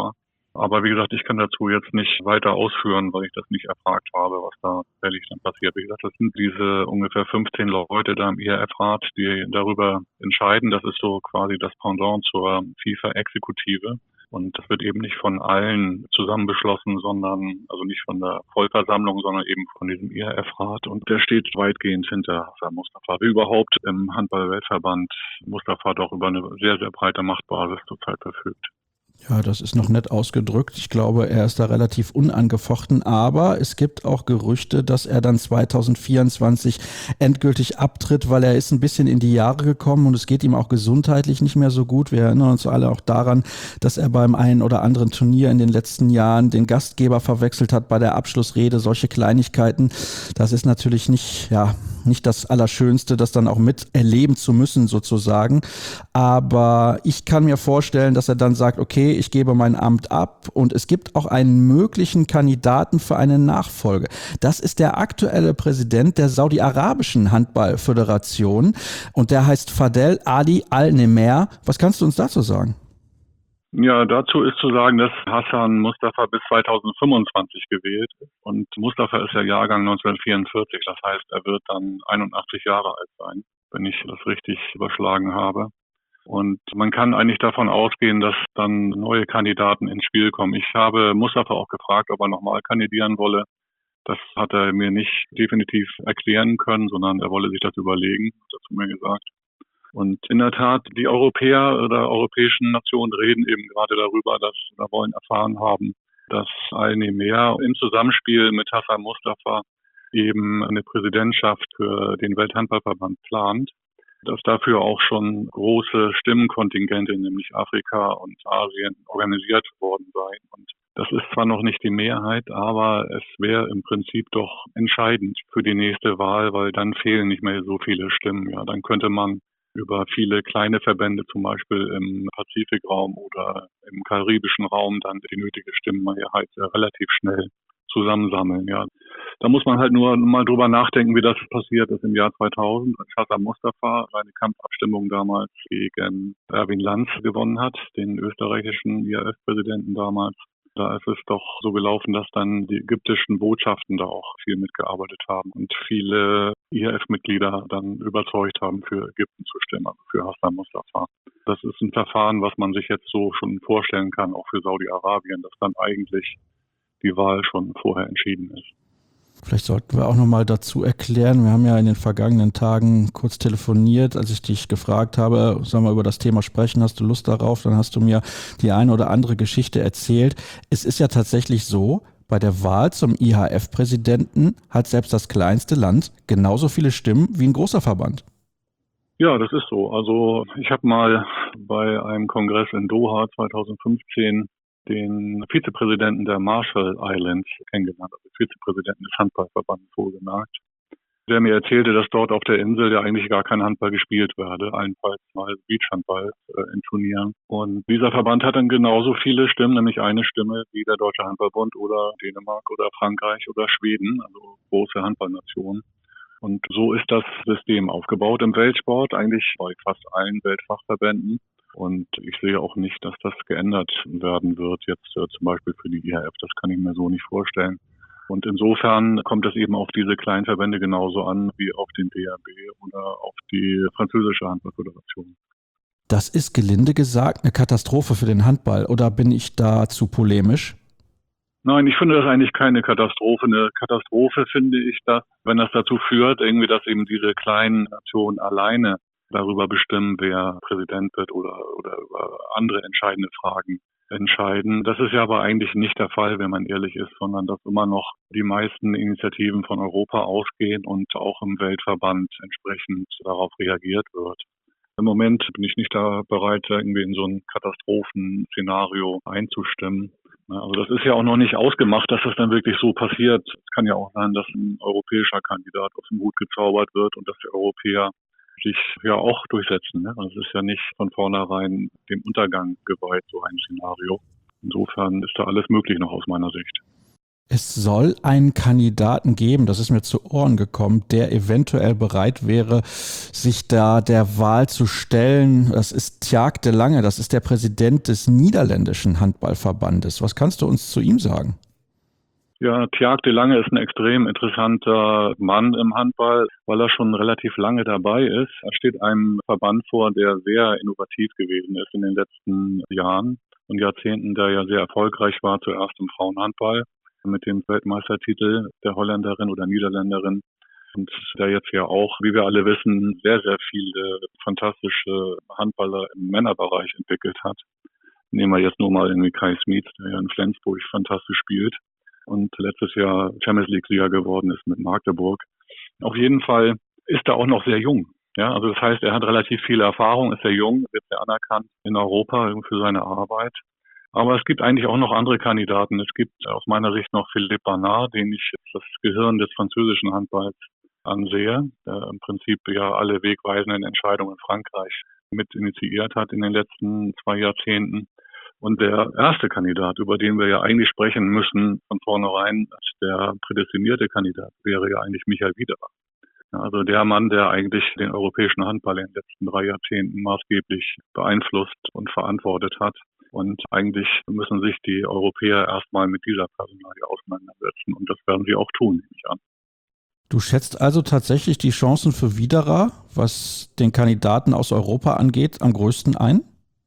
Aber wie gesagt, ich kann dazu jetzt nicht weiter ausführen, weil ich das nicht erfragt habe, was da tatsächlich dann passiert. Wie gesagt, das sind diese ungefähr 15 Leute da im IRF-Rat, die darüber entscheiden. Das ist so quasi das Pendant zur FIFA-Exekutive. Und das wird eben nicht von allen zusammen beschlossen, sondern, also nicht von der Vollversammlung, sondern eben von diesem IRF-Rat. Und der steht weitgehend hinter Hassan Mustafa. Wie überhaupt im Handball-Weltverband Mustafa doch über eine sehr, sehr breite Machtbasis zurzeit verfügt. Ja, das ist noch nett ausgedrückt. Ich glaube, er ist da relativ unangefochten, aber es gibt auch Gerüchte, dass er dann 2024 endgültig abtritt, weil er ist ein bisschen in die Jahre gekommen und es geht ihm auch gesundheitlich nicht mehr so gut. Wir erinnern uns alle auch daran, dass er beim einen oder anderen Turnier in den letzten Jahren den Gastgeber verwechselt hat bei der Abschlussrede. Solche Kleinigkeiten, das ist natürlich nicht das Allerschönste, das dann auch miterleben zu müssen sozusagen. Aber ich kann mir vorstellen, dass er dann sagt, okay, ich gebe mein Amt ab und es gibt auch einen möglichen Kandidaten für eine Nachfolge. Das ist der aktuelle Präsident der Saudi-Arabischen Handballföderation und der heißt Fadel Ali Al-Nemer. Was kannst du uns dazu sagen? Ja, dazu ist zu sagen, dass Hassan Mustafa bis 2025 gewählt ist. Und Mustafa ist ja Jahrgang 1944. Das heißt, er wird dann 81 Jahre alt sein, wenn ich das richtig überschlagen habe. Und man kann eigentlich davon ausgehen, dass dann neue Kandidaten ins Spiel kommen. Ich habe Mustafa auch gefragt, ob er nochmal kandidieren wolle. Das hat er mir nicht definitiv erklären können, sondern er wolle sich das überlegen, hat er zu mir gesagt. Und in der Tat, die Europäer oder europäischen Nationen reden eben gerade darüber, dass wir wollen erfahren haben, dass Al-Nemer im Zusammenspiel mit Hassan Mustafa eben eine Präsidentschaft für den Welthandballverband plant, dass dafür auch schon große Stimmenkontingente, nämlich Afrika und Asien, organisiert worden seien. Und das ist zwar noch nicht die Mehrheit, aber es wäre im Prinzip doch entscheidend für die nächste Wahl, weil dann fehlen nicht mehr so viele Stimmen. Ja, dann könnte man über viele kleine Verbände, zum Beispiel im Pazifikraum oder im karibischen Raum, dann die nötige Stimmenmehrheit relativ schnell zusammensammeln. Ja, da muss man halt nur mal drüber nachdenken, wie das passiert ist im Jahr 2000, als Hassan Mustafa seine Kampfabstimmung damals gegen Erwin Lanz gewonnen hat, den österreichischen IAF-Präsidenten damals. Da ist es doch so gelaufen, dass dann die ägyptischen Botschaften da auch viel mitgearbeitet haben und viele IAF-Mitglieder dann überzeugt haben, für Ägypten zu stimmen, also für Hassan Mustafa. Das ist ein Verfahren, was man sich jetzt so schon vorstellen kann, auch für Saudi-Arabien, dass dann eigentlich die Wahl schon vorher entschieden ist. Vielleicht sollten wir auch nochmal dazu erklären, wir haben ja in den vergangenen Tagen kurz telefoniert, als ich dich gefragt habe, sollen wir über das Thema sprechen, hast du Lust darauf? Dann hast du mir die eine oder andere Geschichte erzählt. Es ist ja tatsächlich so, bei der Wahl zum IHF-Präsidenten hat selbst das kleinste Land genauso viele Stimmen wie ein großer Verband. Ja, das ist so. Also ich habe mal bei einem Kongress in Doha 2015 den Vizepräsidenten der Marshall Islands kennengelernt, also Vizepräsidenten des Handballverbandes wohlgemerkt, der mir erzählte, dass dort auf der Insel ja eigentlich gar kein Handball gespielt werde, allenfalls mal Beachhandball in Turnieren. Und dieser Verband hat dann genauso viele Stimmen, nämlich eine Stimme wie der Deutsche Handballbund oder Dänemark oder Frankreich oder Schweden, also große Handballnationen. Und so ist das System aufgebaut im Weltsport, eigentlich bei fast allen Weltfachverbänden. Und ich sehe auch nicht, dass das geändert werden wird, jetzt zum Beispiel für die IHF. Das kann ich mir so nicht vorstellen. Und insofern kommt es eben auf diese kleinen Verbände genauso an wie auf den DHB oder auf die französische Handballföderation. Das ist gelinde gesagt eine Katastrophe für den Handball, oder bin ich da zu polemisch? Nein, ich finde das eigentlich keine Katastrophe. Eine Katastrophe finde ich das, wenn das dazu führt, irgendwie, dass eben diese kleinen Nationen alleine darüber bestimmen, wer Präsident wird oder über andere entscheidende Fragen entscheiden. Das ist ja aber eigentlich nicht der Fall, wenn man ehrlich ist, sondern dass immer noch die meisten Initiativen von Europa ausgehen und auch im Weltverband entsprechend darauf reagiert wird. Im Moment bin ich nicht da bereit, irgendwie in so ein Katastrophenszenario einzustimmen. Also das ist ja auch noch nicht ausgemacht, dass das dann wirklich so passiert. Es kann ja auch sein, dass ein europäischer Kandidat aus dem Hut gezaubert wird und dass die Europäer sich ja auch durchsetzen. Also es ist ja nicht von vornherein dem Untergang geweiht, so ein Szenario. Insofern ist da alles möglich noch aus meiner Sicht. Es soll einen Kandidaten geben, das ist mir zu Ohren gekommen, der eventuell bereit wäre, sich da der Wahl zu stellen. Das ist Tjaak de Lange, das ist der Präsident des niederländischen Handballverbandes. Was kannst du uns zu ihm sagen? Ja, Tjaak de Lange ist ein extrem interessanter Mann im Handball, weil er schon relativ lange dabei ist. Er steht einem Verband vor, der sehr innovativ gewesen ist in den letzten Jahren und Jahrzehnten, der ja sehr erfolgreich war, zuerst im Frauenhandball mit dem Weltmeistertitel der Holländerin oder Niederländerin und der jetzt ja auch, wie wir alle wissen, sehr, sehr viele fantastische Handballer im Männerbereich entwickelt hat. Nehmen wir jetzt nur mal irgendwie Kai Smits, der ja in Flensburg fantastisch spielt und letztes Jahr Champions League-Sieger geworden ist mit Magdeburg. Auf jeden Fall ist er auch noch sehr jung. Ja, also das heißt, er hat relativ viel Erfahrung, ist sehr jung, wird sehr anerkannt in Europa für seine Arbeit. Aber es gibt eigentlich auch noch andere Kandidaten. Es gibt aus meiner Sicht noch Philippe Bernard, den ich das Gehirn des französischen Handballs ansehe, der im Prinzip ja alle wegweisenden Entscheidungen in Frankreich mit initiiert hat in den letzten 2 Jahrzehnten. Und der erste Kandidat, über den wir ja eigentlich sprechen müssen von vornherein, der prädestinierte Kandidat, wäre ja eigentlich Michael Widerer. Also der Mann, der eigentlich den europäischen Handball in den letzten 3 Jahrzehnten maßgeblich beeinflusst und verantwortet hat. Und eigentlich müssen sich die Europäer erstmal mit dieser Personalie auseinandersetzen. Und das werden sie auch tun, nehme ich an. Du schätzt also tatsächlich die Chancen für Widerer, was den Kandidaten aus Europa angeht, am größten ein?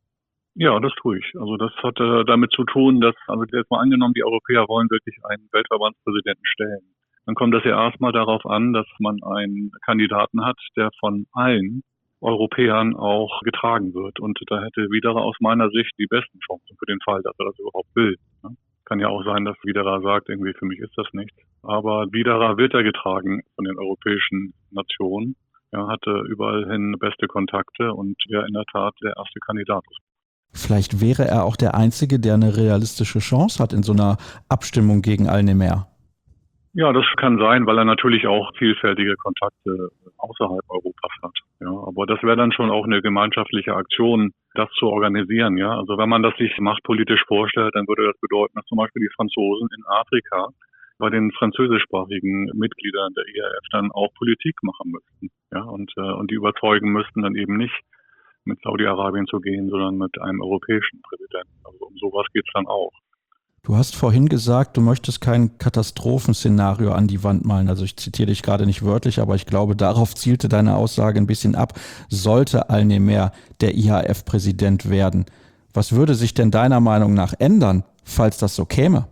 Ja, das tue ich. Also das hat damit zu tun, dass, also jetzt mal angenommen, die Europäer wollen wirklich einen Weltverbandspräsidenten stellen. Dann kommt das ja erstmal darauf an, dass man einen Kandidaten hat, der von allen Europäern auch getragen wird. Und da hätte Widerer aus meiner Sicht die besten Chancen für den Fall, dass er das überhaupt will. Kann ja auch sein, dass Widerer sagt, irgendwie für mich ist das nicht. Aber Widerer wird ja getragen von den europäischen Nationen. Er hatte überall hin beste Kontakte und wäre in der Tat der erste Kandidat. Vielleicht wäre er auch der Einzige, der eine realistische Chance hat in so einer Abstimmung gegen Alnemer. Ja, das kann sein, weil er natürlich auch vielfältige Kontakte außerhalb Europas hat. Ja, aber das wäre dann schon auch eine gemeinschaftliche Aktion, das zu organisieren. Ja, also wenn man das sich machtpolitisch vorstellt, dann würde das bedeuten, dass zum Beispiel die Franzosen in Afrika bei den französischsprachigen Mitgliedern der IAF dann auch Politik machen müssten. Ja, und die überzeugen müssten dann eben nicht mit Saudi-Arabien zu gehen, sondern mit einem europäischen Präsidenten. Also um sowas geht's dann auch. Du hast vorhin gesagt, du möchtest kein Katastrophenszenario an die Wand malen. Also ich zitiere dich gerade nicht wörtlich, aber ich glaube, darauf zielte deine Aussage ein bisschen ab. Sollte Alnemer der IHF-Präsident werden, was würde sich denn deiner Meinung nach ändern, falls das so käme?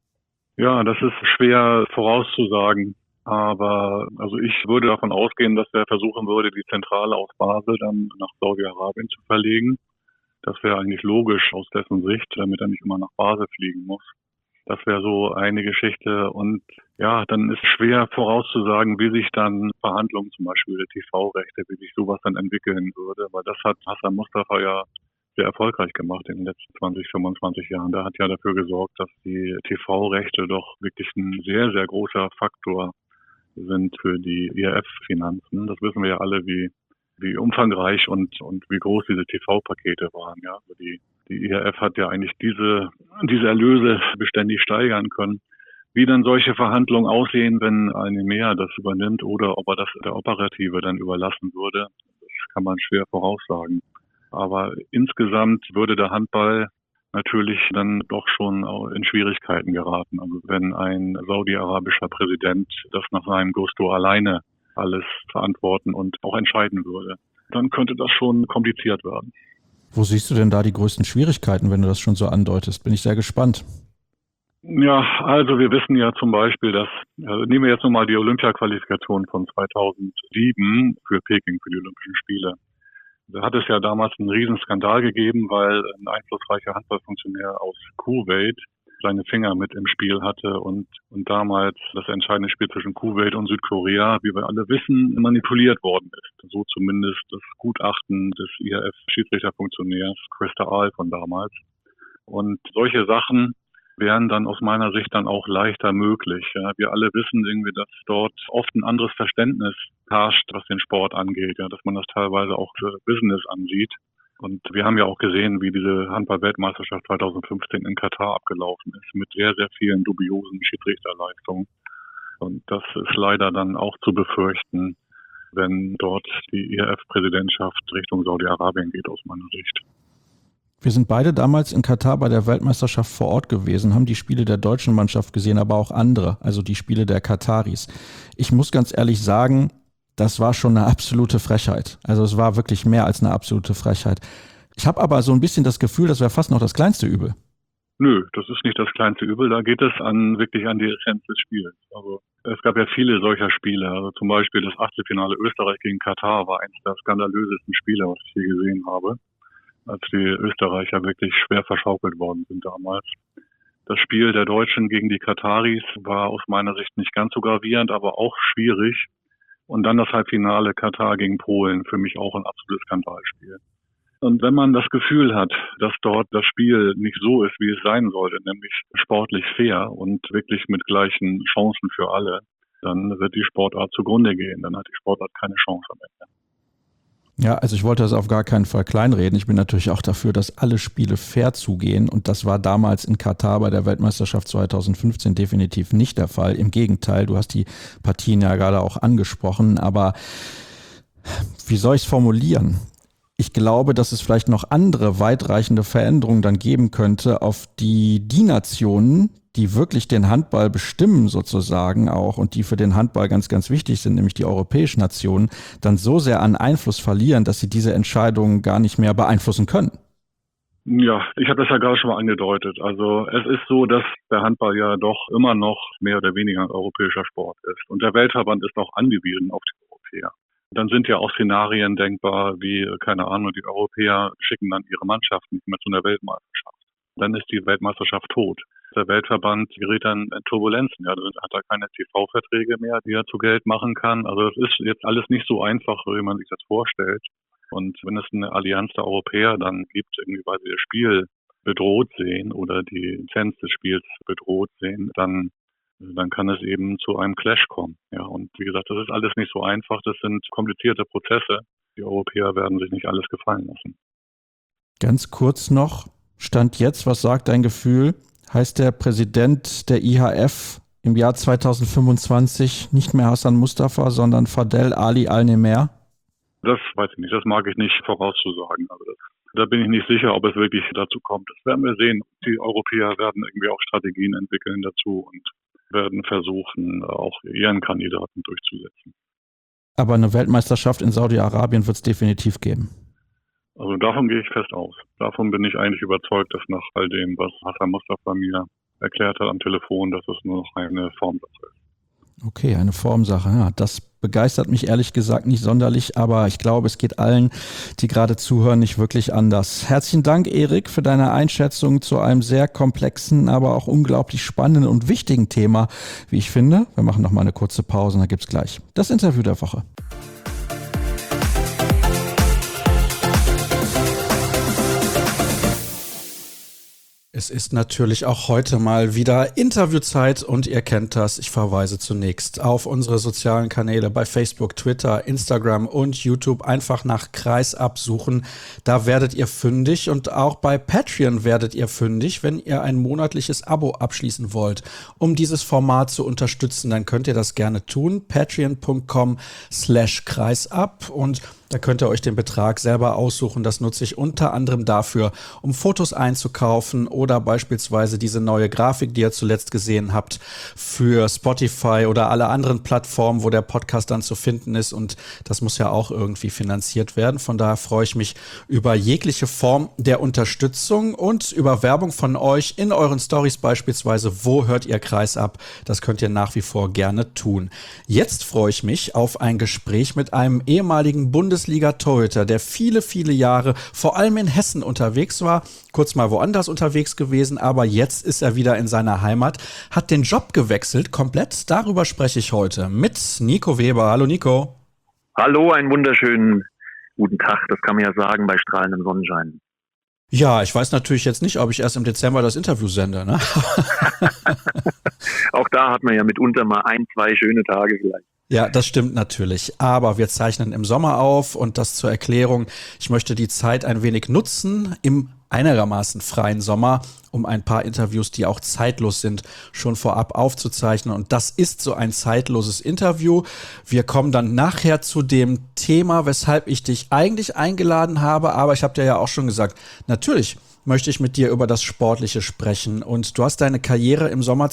Ja, das ist schwer vorauszusagen. Aber also ich würde davon ausgehen, dass er versuchen würde, die Zentrale aus Basel dann nach Saudi-Arabien zu verlegen. Das wäre eigentlich logisch aus dessen Sicht, damit er nicht immer nach Basel fliegen muss. Das wäre so eine Geschichte. Und ja, dann ist schwer vorauszusagen, wie sich dann Verhandlungen, zum Beispiel der TV-Rechte, wie sich sowas dann entwickeln würde. Weil das hat Hassan Mustafa ja sehr erfolgreich gemacht in den letzten 20, 25 Jahren. Der hat ja dafür gesorgt, dass die TV-Rechte doch wirklich ein sehr, sehr großer Faktor sind für die IAF-Finanzen. Das wissen wir ja alle, wie umfangreich und wie groß diese TV-Pakete waren. Ja, also die IAF hat ja eigentlich diese Erlöse beständig steigern können. Wie dann solche Verhandlungen aussehen, wenn Alnemer das übernimmt oder ob er das der Operative dann überlassen würde, das kann man schwer voraussagen. Aber insgesamt würde der Handball natürlich dann doch schon in Schwierigkeiten geraten. Also wenn ein saudi-arabischer Präsident das nach seinem Gusto alleine alles verantworten und auch entscheiden würde, dann könnte das schon kompliziert werden. Wo siehst du denn da die größten Schwierigkeiten, wenn du das schon so andeutest? Bin ich sehr gespannt. Ja, also wir wissen ja zum Beispiel, dass, nehmen wir jetzt nochmal die Olympia-Qualifikation von 2007 für Peking, für die Olympischen Spiele. Da hat es ja damals einen Riesenskandal gegeben, weil ein einflussreicher Handballfunktionär aus Kuwait seine Finger mit im Spiel hatte und damals das entscheidende Spiel zwischen Kuwait und Südkorea, wie wir alle wissen, manipuliert worden ist. So zumindest das Gutachten des IAF-Schiedsrichterfunktionärs Christa Ahl von damals. Und solche Sachen wären dann aus meiner Sicht dann auch leichter möglich. Ja, wir alle wissen irgendwie, dass dort oft ein anderes Verständnis herrscht, was den Sport angeht, ja, dass man das teilweise auch für Business ansieht. Und wir haben ja auch gesehen, wie diese Handball-Weltmeisterschaft 2015 in Katar abgelaufen ist, mit sehr, sehr vielen dubiosen Schiedsrichterleistungen. Und das ist leider dann auch zu befürchten, wenn dort die IHF-Präsidentschaft Richtung Saudi-Arabien geht, aus meiner Sicht. Wir sind beide damals in Katar bei der Weltmeisterschaft vor Ort gewesen, haben die Spiele der deutschen Mannschaft gesehen, aber auch andere, also die Spiele der Kataris. Ich muss ganz ehrlich sagen, das war schon eine absolute Frechheit. Also es war wirklich mehr als eine absolute Frechheit. Ich habe aber so ein bisschen das Gefühl, das wäre fast noch das kleinste Übel. Nö, das ist nicht das kleinste Übel. Da geht es wirklich an die Essenz des Spiels. Also es gab ja viele solcher Spiele. Also zum Beispiel das Achtelfinale Österreich gegen Katar war eines der skandalösesten Spiele, was ich je gesehen habe, als die Österreicher wirklich schwer verschaukelt worden sind damals. Das Spiel der Deutschen gegen die Kataris war aus meiner Sicht nicht ganz so gravierend, aber auch schwierig. Und dann das Halbfinale Katar gegen Polen, für mich auch ein absolutes Skandalspiel. Und wenn man das Gefühl hat, dass dort das Spiel nicht so ist, wie es sein sollte, nämlich sportlich fair und wirklich mit gleichen Chancen für alle, dann wird die Sportart zugrunde gehen. Dann hat die Sportart keine Chance am Ende. Ja, also ich wollte das auf gar keinen Fall kleinreden. Ich bin natürlich auch dafür, dass alle Spiele fair zugehen. Und das war damals in Katar bei der Weltmeisterschaft 2015 definitiv nicht der Fall. Im Gegenteil, du hast die Partien ja gerade auch angesprochen. Aber wie soll ich es formulieren? Ich glaube, dass es vielleicht noch andere weitreichende Veränderungen dann geben könnte, auf die Nationen, die wirklich den Handball bestimmen sozusagen auch und die für den Handball ganz, ganz wichtig sind, nämlich die europäischen Nationen, dann so sehr an Einfluss verlieren, dass sie diese Entscheidungen gar nicht mehr beeinflussen können. Ja, ich habe das ja gerade schon mal angedeutet. Also es ist so, dass der Handball ja doch immer noch mehr oder weniger ein europäischer Sport ist. Und der Weltverband ist auch angewiesen auf die Europäer. Dann sind ja auch Szenarien denkbar, wie, keine Ahnung, die Europäer schicken dann ihre Mannschaften nicht mehr zu einer Weltmeisterschaft. Dann ist die Weltmeisterschaft tot. Der Weltverband gerät dann in Turbulenzen. Ja, dann hat er keine TV-Verträge mehr, die er zu Geld machen kann. Also das ist jetzt alles nicht so einfach, wie man sich das vorstellt. Und wenn es eine Allianz der Europäer dann gibt, irgendwie weil sie das Spiel bedroht sehen oder die Lizenz des Spiels bedroht sehen, dann kann es eben zu einem Clash kommen. Ja, und wie gesagt, das ist alles nicht so einfach. Das sind komplizierte Prozesse. Die Europäer werden sich nicht alles gefallen lassen. Ganz kurz noch, Stand jetzt, was sagt dein Gefühl? Heißt der Präsident der IHF im Jahr 2025 nicht mehr Hassan Mustafa, sondern Fadel Ali Al-Nemer? Das weiß ich nicht. Das mag ich nicht vorauszusagen. Also da bin ich nicht sicher, ob es wirklich dazu kommt. Das werden wir sehen. Die Europäer werden irgendwie auch Strategien entwickeln dazu und werden versuchen, auch ihren Kandidaten durchzusetzen. Aber eine Weltmeisterschaft in Saudi-Arabien wird es definitiv geben. Also davon gehe ich fest aus. Davon bin ich eigentlich überzeugt, dass nach all dem, was Hassan Mustafa mir erklärt hat am Telefon, dass es nur noch eine Formsache ist. Okay, eine Formsache. Ja, das begeistert mich ehrlich gesagt nicht sonderlich, aber ich glaube, es geht allen, die gerade zuhören, nicht wirklich anders. Herzlichen Dank, Erik, für deine Einschätzung zu einem sehr komplexen, aber auch unglaublich spannenden und wichtigen Thema, wie ich finde. Wir machen noch mal eine kurze Pause und dann gibt's gleich das Interview der Woche. Es ist natürlich auch heute mal wieder Interviewzeit und ihr kennt das. Ich verweise zunächst auf unsere sozialen Kanäle bei Facebook, Twitter, Instagram und YouTube. Einfach nach Kreisab suchen. Da werdet ihr fündig und auch bei Patreon werdet ihr fündig. Wenn ihr ein monatliches Abo abschließen wollt, um dieses Format zu unterstützen, dann könnt ihr das gerne tun. Patreon.com/Kreisab und da könnt ihr euch den Betrag selber aussuchen. Das nutze ich unter anderem dafür, um Fotos einzukaufen oder beispielsweise diese neue Grafik, die ihr zuletzt gesehen habt, für Spotify oder alle anderen Plattformen, wo der Podcast dann zu finden ist. Und das muss ja auch irgendwie finanziert werden. Von daher freue ich mich über jegliche Form der Unterstützung und über Werbung von euch in euren Stories beispielsweise. Wo hört ihr Kreisab? Das könnt ihr nach wie vor gerne tun. Jetzt freue ich mich auf ein Gespräch mit einem ehemaligen Bundesliga-Torhüter, der viele, viele Jahre vor allem in Hessen unterwegs war, kurz mal woanders unterwegs gewesen, aber jetzt ist er wieder in seiner Heimat, hat den Job gewechselt, komplett. Darüber spreche ich heute mit Nico Weber. Hallo Nico. Hallo, einen wunderschönen guten Tag, das kann man ja sagen bei strahlendem Sonnenschein. Ja, ich weiß natürlich jetzt nicht, ob ich erst im Dezember das Interview sende, ne? auch da hat man ja mitunter mal 1, 2 schöne Tage vielleicht. Ja, das stimmt natürlich. Aber wir zeichnen im Sommer auf und das zur Erklärung. Ich möchte die Zeit ein wenig nutzen im einigermaßen freien Sommer, um ein paar Interviews, die auch zeitlos sind, schon vorab aufzuzeichnen. Und das ist so ein zeitloses Interview. Wir kommen dann nachher zu dem Thema, weshalb ich dich eigentlich eingeladen habe. Aber ich habe dir ja auch schon gesagt, natürlich möchte ich mit dir über das Sportliche sprechen. Und du hast deine Karriere im Sommer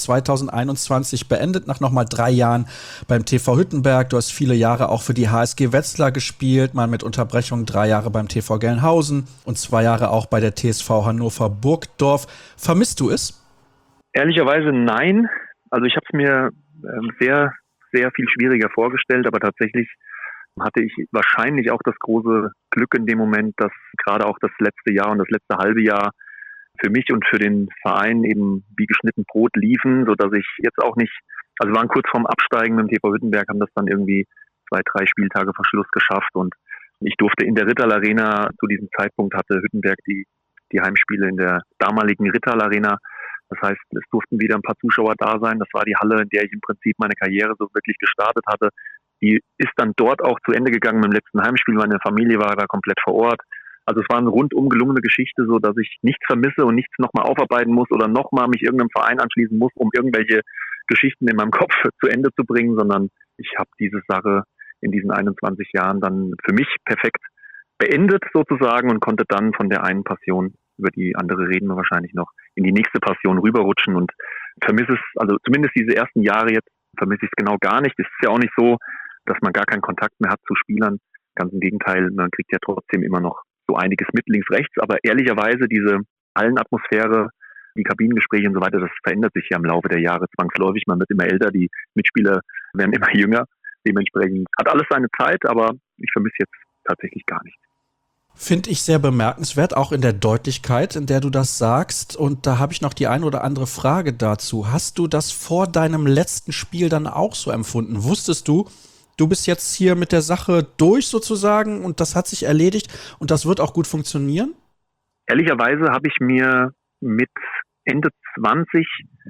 2021 beendet, nach nochmal 3 Jahren beim TV Hüttenberg. Du hast viele Jahre auch für die HSG Wetzlar gespielt, mal mit Unterbrechung 3 Jahre beim TV Gelnhausen und 2 Jahre auch bei der TSV Hannover Burgdorf. Vermisst du es? Ehrlicherweise nein. Also ich habe es mir sehr, sehr viel schwieriger vorgestellt, aber tatsächlich hatte ich wahrscheinlich auch das große Glück in dem Moment, dass gerade auch das letzte Jahr und das letzte halbe Jahr für mich und für den Verein eben wie geschnitten Brot liefen, sodass ich jetzt auch nicht, also wir waren kurz vorm Absteigen mit dem TV Hüttenberg, haben das dann irgendwie 2, 3 Spieltage vor Schluss geschafft und ich durfte in der Rittal Arena, zu diesem Zeitpunkt hatte Hüttenberg die Heimspiele in der damaligen Rittal Arena. Das heißt, es durften wieder ein paar Zuschauer da sein. Das war die Halle, in der ich im Prinzip meine Karriere so wirklich gestartet hatte. Die ist dann dort auch zu Ende gegangen mit dem letzten Heimspiel. Meine Familie war da komplett vor Ort. Also es war eine rundum gelungene Geschichte, so dass ich nichts vermisse und nichts nochmal aufarbeiten muss oder nochmal mich irgendeinem Verein anschließen muss, um irgendwelche Geschichten in meinem Kopf zu Ende zu bringen, sondern ich habe diese Sache in diesen 21 Jahren dann für mich perfekt beendet sozusagen und konnte dann von der einen Passion, über die andere reden wir wahrscheinlich noch, in die nächste Passion rüberrutschen und vermisse es, also zumindest diese ersten Jahre jetzt, vermisse ich es genau gar nicht. Es ist ja auch nicht so, dass man gar keinen Kontakt mehr hat zu Spielern. Ganz im Gegenteil, man kriegt ja trotzdem immer noch so einiges mit links, rechts. Aber ehrlicherweise diese Hallenatmosphäre, die Kabinengespräche und so weiter, das verändert sich ja im Laufe der Jahre zwangsläufig. Man wird immer älter, die Mitspieler werden immer jünger. Dementsprechend hat alles seine Zeit, aber ich vermisse jetzt tatsächlich gar nicht. Finde ich sehr bemerkenswert, auch in der Deutlichkeit, in der du das sagst. Und da habe ich noch die ein oder andere Frage dazu. Hast du das vor deinem letzten Spiel dann auch so empfunden? Wusstest du, du bist jetzt hier mit der Sache durch sozusagen und das hat sich erledigt und das wird auch gut funktionieren? Ehrlicherweise habe ich mir mit Ende 20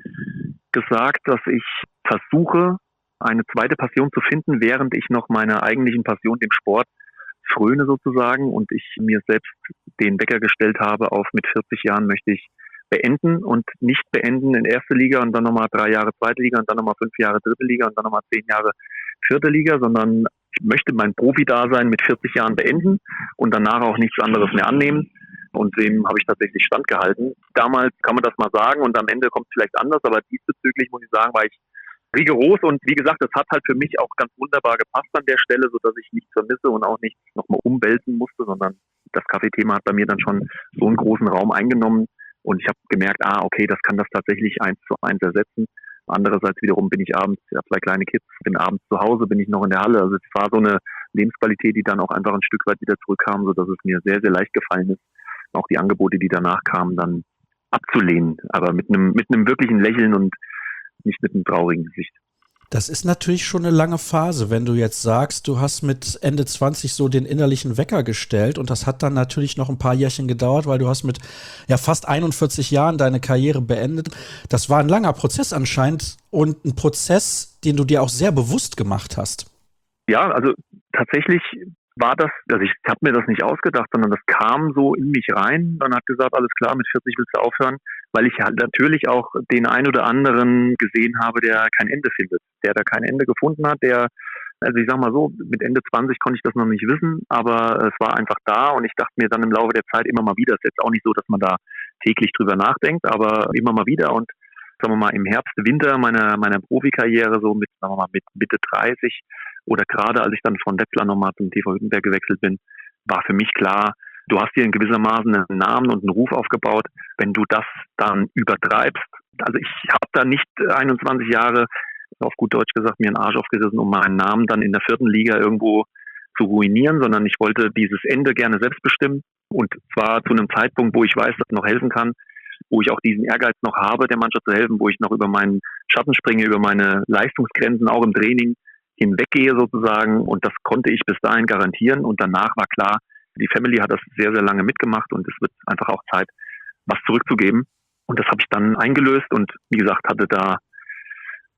gesagt, dass ich versuche, eine zweite Passion zu finden, während ich noch meiner eigentlichen Passion, dem Sport, fröne sozusagen und ich mir selbst den Wecker gestellt habe auf mit 40 Jahren möchte ich beenden und nicht beenden in erste Liga und dann nochmal 3 Jahre zweite Liga und dann nochmal 5 Jahre dritte Liga und dann nochmal 10 Jahre vierte Liga, sondern ich möchte mein Profi-Dasein mit 40 Jahren beenden und danach auch nichts anderes mehr annehmen. Und dem habe ich tatsächlich standgehalten. Damals kann man das mal sagen und am Ende kommt es vielleicht anders, aber diesbezüglich muss ich sagen, war ich rigoros und wie gesagt, das hat halt für mich auch ganz wunderbar gepasst an der Stelle, sodass ich nichts vermisse und auch nichts nochmal umwälzen musste, sondern das Kaffeethema hat bei mir dann schon so einen großen Raum eingenommen und ich habe gemerkt, okay, das kann das tatsächlich 1:1 ersetzen. Andererseits wiederum bin ich abends, ich habe 2 kleine Kids, bin abends zu Hause, bin ich noch in der Halle. Also es war so eine Lebensqualität, die dann auch einfach ein Stück weit wieder zurückkam, sodass es mir sehr, sehr leicht gefallen ist, auch die Angebote, die danach kamen, dann abzulehnen, aber mit einem wirklichen Lächeln und nicht mit einem traurigen Gesicht. Das ist natürlich schon eine lange Phase, wenn du jetzt sagst, du hast mit Ende 20 so den innerlichen Wecker gestellt und das hat dann natürlich noch ein paar Jährchen gedauert, weil du hast mit fast 41 Jahren deine Karriere beendet. Das war ein langer Prozess anscheinend und ein Prozess, den du dir auch sehr bewusst gemacht hast. Ja, also tatsächlich war das, also ich habe mir das nicht ausgedacht, sondern das kam so in mich rein. Dann hat gesagt, alles klar, mit 40 willst du aufhören, weil ich halt natürlich auch den ein oder anderen gesehen habe, der kein Ende findet, der da kein Ende gefunden hat, also ich sag mal so, mit Ende 20 konnte ich das noch nicht wissen, aber es war einfach da und ich dachte mir dann im Laufe der Zeit immer mal wieder, es ist jetzt auch nicht so, dass man da täglich drüber nachdenkt, aber immer mal wieder und sagen wir mal im Herbst, Winter meiner Profikarriere, so mit, sagen wir mal, mit Mitte 30 oder gerade als ich dann von Wetzlar nochmal zum TV Hüttenberg gewechselt bin, war für mich klar, du hast hier in gewissermaßen einen Namen und einen Ruf aufgebaut, wenn du das dann übertreibst. Also ich habe da nicht 21 Jahre, auf gut Deutsch gesagt, mir einen Arsch aufgerissen, um meinen Namen dann in der 4. Liga irgendwo zu ruinieren, sondern ich wollte dieses Ende gerne selbst bestimmen und zwar zu einem Zeitpunkt, wo ich weiß, dass ich noch helfen kann, wo ich auch diesen Ehrgeiz noch habe, der Mannschaft zu helfen, wo ich noch über meinen Schatten springe, über meine Leistungsgrenzen auch im Training hinweggehe sozusagen und das konnte ich bis dahin garantieren und danach war klar, die Family hat das sehr, sehr lange mitgemacht und es wird einfach auch Zeit, was zurückzugeben und das habe ich dann eingelöst und wie gesagt, hatte da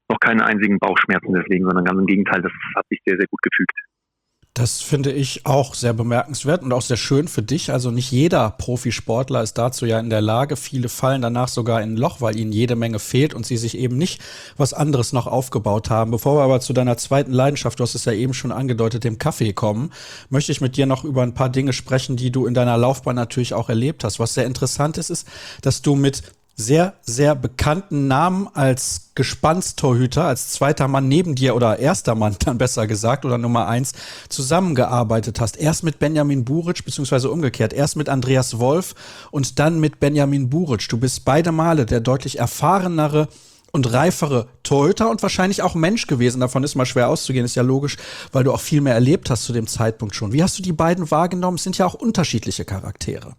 noch keine einzigen Bauchschmerzen deswegen, sondern ganz im Gegenteil, das hat sich sehr, sehr gut gefügt. Das finde ich auch sehr bemerkenswert und auch sehr schön für dich. Also nicht jeder Profisportler ist dazu ja in der Lage. Viele fallen danach sogar in ein Loch, weil ihnen jede Menge fehlt und sie sich eben nicht was anderes noch aufgebaut haben. Bevor wir aber zu deiner zweiten Leidenschaft, du hast es ja eben schon angedeutet, dem Kaffee kommen, möchte ich mit dir noch über ein paar Dinge sprechen, die du in deiner Laufbahn natürlich auch erlebt hast. Was sehr interessant ist, dass du mit sehr, sehr bekannten Namen als Gespannstorhüter, als zweiter Mann neben dir oder erster Mann dann besser gesagt oder Nummer 1 zusammengearbeitet hast. Erst mit Benjamin Buric, beziehungsweise umgekehrt. Erst mit Andreas Wolf und dann mit Benjamin Buric. Du bist beide Male der deutlich erfahrenere und reifere Torhüter und wahrscheinlich auch Mensch gewesen. Davon ist mal schwer auszugehen, ist ja logisch, weil du auch viel mehr erlebt hast zu dem Zeitpunkt schon. Wie hast du die beiden wahrgenommen? Es sind ja auch unterschiedliche Charaktere.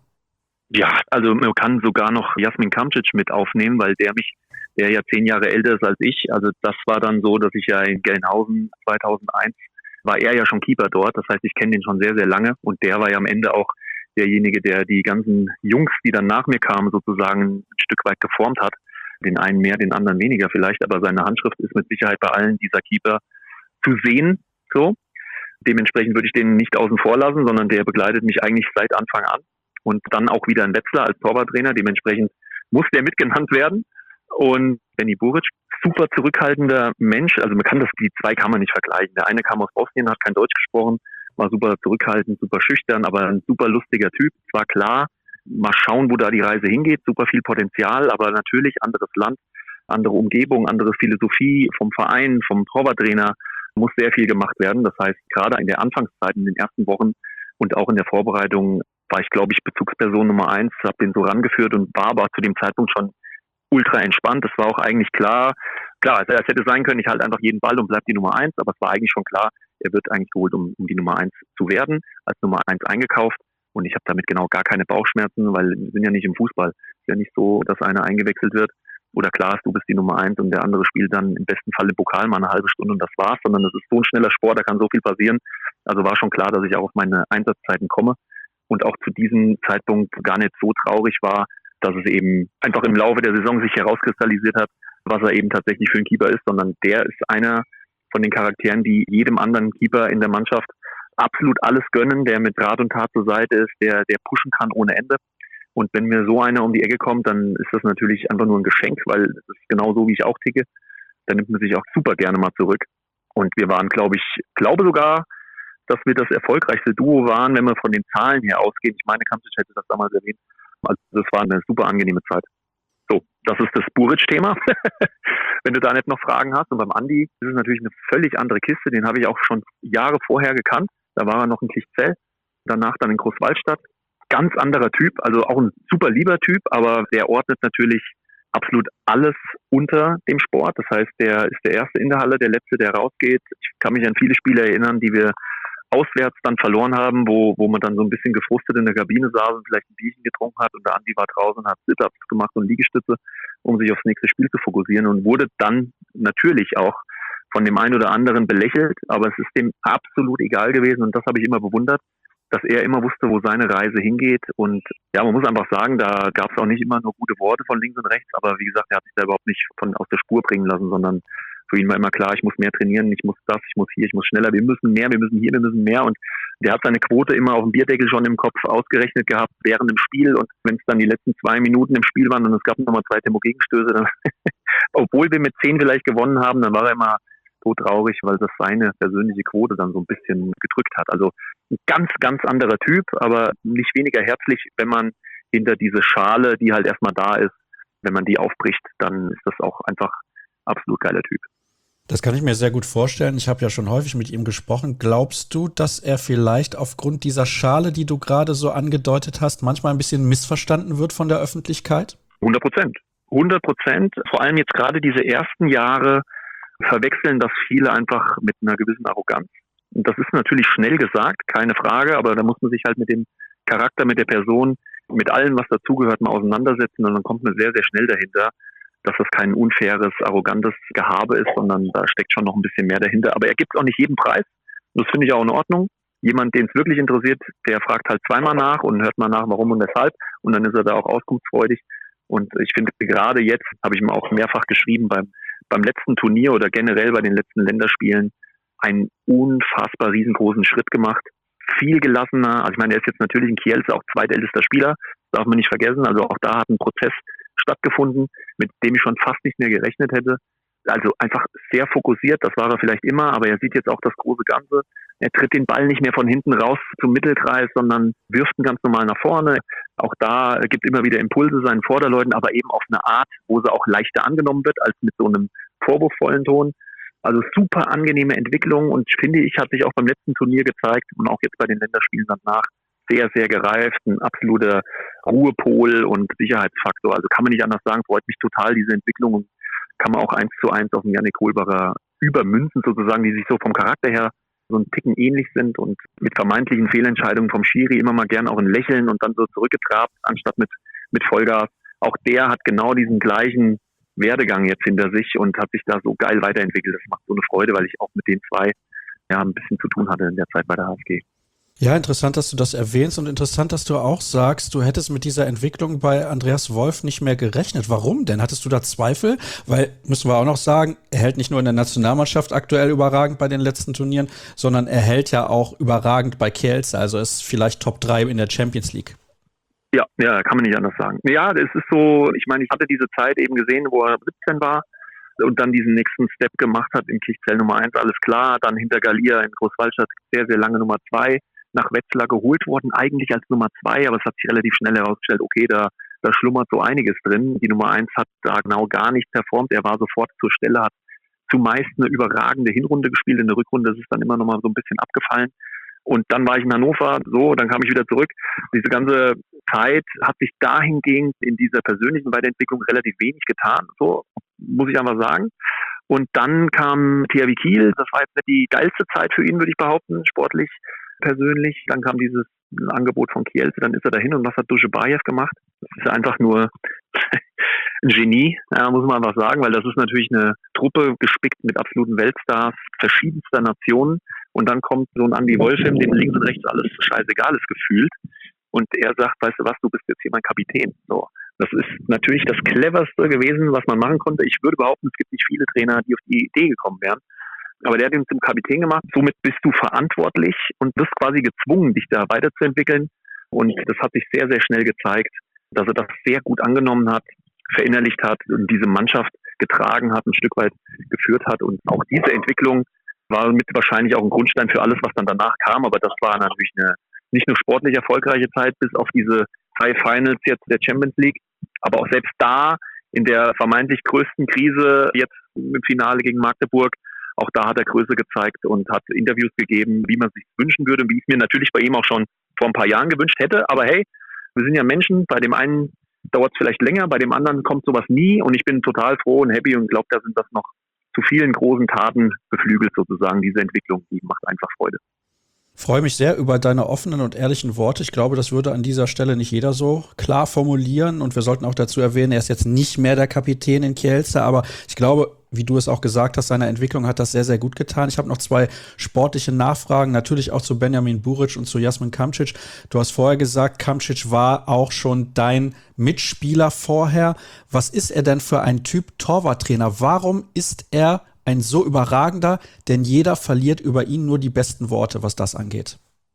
Ja, also man kann sogar noch Jasmin Kamcic mit aufnehmen, weil der ja 10 Jahre älter ist als ich. Also das war dann so, dass ich ja in Gelnhausen 2001 war er ja schon Keeper dort. Das heißt, ich kenne den schon sehr, sehr lange und der war ja am Ende auch derjenige, der die ganzen Jungs, die dann nach mir kamen, sozusagen ein Stück weit geformt hat. Den einen mehr, den anderen weniger vielleicht, aber seine Handschrift ist mit Sicherheit bei allen dieser Keeper zu sehen. So. Dementsprechend würde ich den nicht außen vor lassen, sondern der begleitet mich eigentlich seit Anfang an. Und dann auch wieder ein Wetzlar als Torwarttrainer. Dementsprechend muss der mitgenannt werden. Und Benny Buric, super zurückhaltender Mensch. Also die zwei kann man nicht vergleichen. Der eine kam aus Bosnien, hat kein Deutsch gesprochen, war super zurückhaltend, super schüchtern, aber ein super lustiger Typ. Es war klar, mal schauen, wo da die Reise hingeht. Super viel Potenzial, aber natürlich anderes Land, andere Umgebung, andere Philosophie vom Verein, vom Torwarttrainer. Muss sehr viel gemacht werden. Das heißt, gerade in der Anfangszeit, in den ersten Wochen und auch in der Vorbereitung war ich, glaube ich, Bezugsperson Nummer 1, habe den so rangeführt und war aber zu dem Zeitpunkt schon ultra entspannt. Es war auch eigentlich klar, es hätte sein können, ich halte einfach jeden Ball und bleib die Nummer 1, aber es war eigentlich schon klar, er wird eigentlich geholt, um die Nummer 1 zu werden, als Nummer 1 eingekauft und ich habe damit genau gar keine Bauchschmerzen, weil wir sind ja nicht im Fußball. Es ist ja nicht so, dass einer eingewechselt wird oder klar ist, du bist die Nummer 1 und der andere spielt dann im besten Fall im Pokal mal eine halbe Stunde und das war's, sondern das ist so ein schneller Sport, da kann so viel passieren. Also war schon klar, dass ich auch auf meine Einsatzzeiten komme. Und auch zu diesem Zeitpunkt gar nicht so traurig war, dass es eben einfach im Laufe der Saison sich herauskristallisiert hat, was er eben tatsächlich für ein Keeper ist, sondern der ist einer von den Charakteren, die jedem anderen Keeper in der Mannschaft absolut alles gönnen, der mit Rat und Tat zur Seite ist, der pushen kann ohne Ende. Und wenn mir so einer um die Ecke kommt, dann ist das natürlich einfach nur ein Geschenk, weil das ist genau so, wie ich auch ticke. Da nimmt man sich auch super gerne mal zurück. Und wir waren, glaube sogar, dass wir das erfolgreichste Duo waren, wenn wir von den Zahlen her ausgehen. Ich meine, Kamcic hätte das damals erwähnt. Also das war eine super angenehme Zeit. So, das ist das Buric-Thema. Wenn du da nicht noch Fragen hast. Und beim Andi ist es natürlich eine völlig andere Kiste. Den habe ich auch schon Jahre vorher gekannt. Da war er noch in Kirchzell, danach dann in Großwaldstadt. Ganz anderer Typ, also auch ein super lieber Typ, aber der ordnet natürlich absolut alles unter dem Sport. Das heißt, der ist der Erste in der Halle, der Letzte, der rausgeht. Ich kann mich an viele Spiele erinnern, die wir auswärts dann verloren haben, wo man dann so ein bisschen gefrustet in der Kabine saß und vielleicht ein Bierchen getrunken hat und der Andi war draußen und hat Sit-Ups gemacht und Liegestütze, um sich aufs nächste Spiel zu fokussieren und wurde dann natürlich auch von dem einen oder anderen belächelt, aber es ist dem absolut egal gewesen und das habe ich immer bewundert, dass er immer wusste, wo seine Reise hingeht und ja, man muss einfach sagen, da gab es auch nicht immer nur gute Worte von links und rechts, aber wie gesagt, er hat sich da überhaupt nicht aus der Spur bringen lassen, sondern für ihn war immer klar, ich muss mehr trainieren, ich muss das, ich muss hier, ich muss schneller, wir müssen mehr, wir müssen hier, wir müssen mehr. Und der hat seine Quote immer auf dem Bierdeckel schon im Kopf ausgerechnet gehabt während dem Spiel. Und wenn es dann die letzten 2 Minuten im Spiel waren und es gab nochmal 2 Tempo-Gegenstöße, dann obwohl wir mit 10 vielleicht gewonnen haben, dann war er immer todtraurig, weil das seine persönliche Quote dann so ein bisschen gedrückt hat. Also ein ganz, ganz anderer Typ, aber nicht weniger herzlich, wenn man hinter diese Schale, die halt erstmal da ist, wenn man die aufbricht, dann ist das auch einfach absolut geiler Typ. Das kann ich mir sehr gut vorstellen. Ich habe ja schon häufig mit ihm gesprochen. Glaubst du, dass er vielleicht aufgrund dieser Schale, die du gerade so angedeutet hast, manchmal ein bisschen missverstanden wird von der Öffentlichkeit? 100%. 100%. Vor allem jetzt gerade diese ersten Jahre verwechseln das viele einfach mit einer gewissen Arroganz. Und das ist natürlich schnell gesagt, keine Frage, aber da muss man sich halt mit dem Charakter, mit der Person, mit allem, was dazugehört, mal auseinandersetzen und dann kommt man sehr, sehr schnell dahinter, dass das kein unfaires, arrogantes Gehabe ist, sondern da steckt schon noch ein bisschen mehr dahinter. Aber er gibt auch nicht jeden Preis. Das finde ich auch in Ordnung. Jemand, den es wirklich interessiert, der fragt halt zweimal nach und hört mal nach, warum und weshalb. Und dann ist er da auch auskunftsfreudig. Und ich finde, gerade jetzt, habe ich ihm auch mehrfach geschrieben, beim beim letzten Turnier oder generell bei den letzten Länderspielen einen unfassbar riesengroßen Schritt gemacht. Viel gelassener. Also ich meine, er ist jetzt natürlich in Kielce auch zweitältester Spieler. Das darf man nicht vergessen. Also auch da hat ein Prozess stattgefunden, mit dem ich schon fast nicht mehr gerechnet hätte. Also einfach sehr fokussiert, das war er vielleicht immer, aber er sieht jetzt auch das große Ganze. Er tritt den Ball nicht mehr von hinten raus zum Mittelkreis, sondern wirft ihn ganz normal nach vorne. Auch da gibt immer wieder Impulse seinen Vorderleuten, aber eben auf eine Art, wo sie auch leichter angenommen wird, als mit so einem vorwurfsvollen Ton. Also super angenehme Entwicklung und finde ich, hat sich auch beim letzten Turnier gezeigt und auch jetzt bei den Länderspielen danach sehr, sehr gereift, ein absoluter Ruhepol und Sicherheitsfaktor. Also kann man nicht anders sagen, freut mich total, diese Entwicklung, und kann man auch 1:1 auf den Yannick Kohlbacher übermünzen sozusagen, die sich so vom Charakter her so ein Ticken ähnlich sind und mit vermeintlichen Fehlentscheidungen vom Schiri immer mal gern auch ein Lächeln und dann so zurückgetrabt, anstatt mit Vollgas. Auch der hat genau diesen gleichen Werdegang jetzt hinter sich und hat sich da so geil weiterentwickelt. Das macht so eine Freude, weil ich auch mit den zwei ja ein bisschen zu tun hatte in der Zeit bei der HSG. Ja, interessant, dass du das erwähnst und interessant, dass du auch sagst, du hättest mit dieser Entwicklung bei Andreas Wolf nicht mehr gerechnet. Warum denn? Hattest du da Zweifel? Weil, müssen wir auch noch sagen, er hält nicht nur in der Nationalmannschaft aktuell überragend bei den letzten Turnieren, sondern er hält ja auch überragend bei Kielce, also ist vielleicht Top 3 in der Champions League. Ja, kann man nicht anders sagen. Ja, es ist so, ich meine, ich hatte diese Zeit eben gesehen, wo er 17 war und dann diesen nächsten Step gemacht hat in Kirchzell Nummer 1, alles klar, dann hinter Galia in Großwallstadt sehr, sehr lange Nummer 2, nach Wetzlar geholt worden, eigentlich als Nummer 2, aber es hat sich relativ schnell herausgestellt, okay, da schlummert so einiges drin. Die Nummer 1 hat da genau gar nicht performt, er war sofort zur Stelle, hat zumeist eine überragende Hinrunde gespielt, in der Rückrunde ist es dann immer noch mal so ein bisschen abgefallen. Und dann war ich in Hannover, dann kam ich wieder zurück. Diese ganze Zeit hat sich dahingehend in dieser persönlichen Weiterentwicklung relativ wenig getan, so muss ich einfach sagen. Und dann kam THW Kiel, das war jetzt nicht die geilste Zeit für ihn, würde ich behaupten, sportlich, persönlich. Dann kam dieses Angebot von Kielce, dann ist er dahin und was hat Duschebaev gemacht? Das ist einfach nur ein Genie, muss man einfach sagen, weil das ist natürlich eine Truppe gespickt mit absoluten Weltstars verschiedenster Nationen und dann kommt so ein Andy Wolfim, dem links und rechts alles scheißegal ist gefühlt und er sagt, weißt du was, du bist jetzt hier mein Kapitän. So. Das ist natürlich das Cleverste gewesen, was man machen konnte. Ich würde behaupten, es gibt nicht viele Trainer, die auf die Idee gekommen wären. Aber der hat ihn zum Kapitän gemacht. Somit bist du verantwortlich und wirst quasi gezwungen, dich da weiterzuentwickeln. Und das hat sich sehr, sehr schnell gezeigt, dass er das sehr gut angenommen hat, verinnerlicht hat und diese Mannschaft getragen hat, ein Stück weit geführt hat. Und auch diese Entwicklung war mit wahrscheinlich auch ein Grundstein für alles, was dann danach kam. Aber das war natürlich eine nicht nur sportlich erfolgreiche Zeit, bis auf diese 2 Finals jetzt der Champions League. Aber auch selbst da in der vermeintlich größten Krise, jetzt im Finale gegen Magdeburg, auch da hat er Größe gezeigt und hat Interviews gegeben, wie man sich wünschen würde, wie ich es mir natürlich bei ihm auch schon vor ein paar Jahren gewünscht hätte. Aber hey, wir sind ja Menschen, bei dem einen dauert es vielleicht länger, bei dem anderen kommt sowas nie und ich bin total froh und happy und glaube, da sind das noch zu vielen großen Taten beflügelt sozusagen, diese Entwicklung, die macht einfach Freude. Freue mich sehr über deine offenen und ehrlichen Worte. Ich glaube, das würde an dieser Stelle nicht jeder so klar formulieren. Und wir sollten auch dazu erwähnen, er ist jetzt nicht mehr der Kapitän in Kielce, aber ich glaube, wie du es auch gesagt hast, seine Entwicklung hat das sehr, sehr gut getan. Ich habe noch 2 sportliche Nachfragen, natürlich auch zu Benjamin Buric und zu Jasmin Kamčić. Du hast vorher gesagt, Kamčić war auch schon dein Mitspieler vorher. Was ist er denn für ein Typ Torwarttrainer? Warum ist er ein so überragender, denn jeder verliert über ihn nur die besten Worte, was das angeht?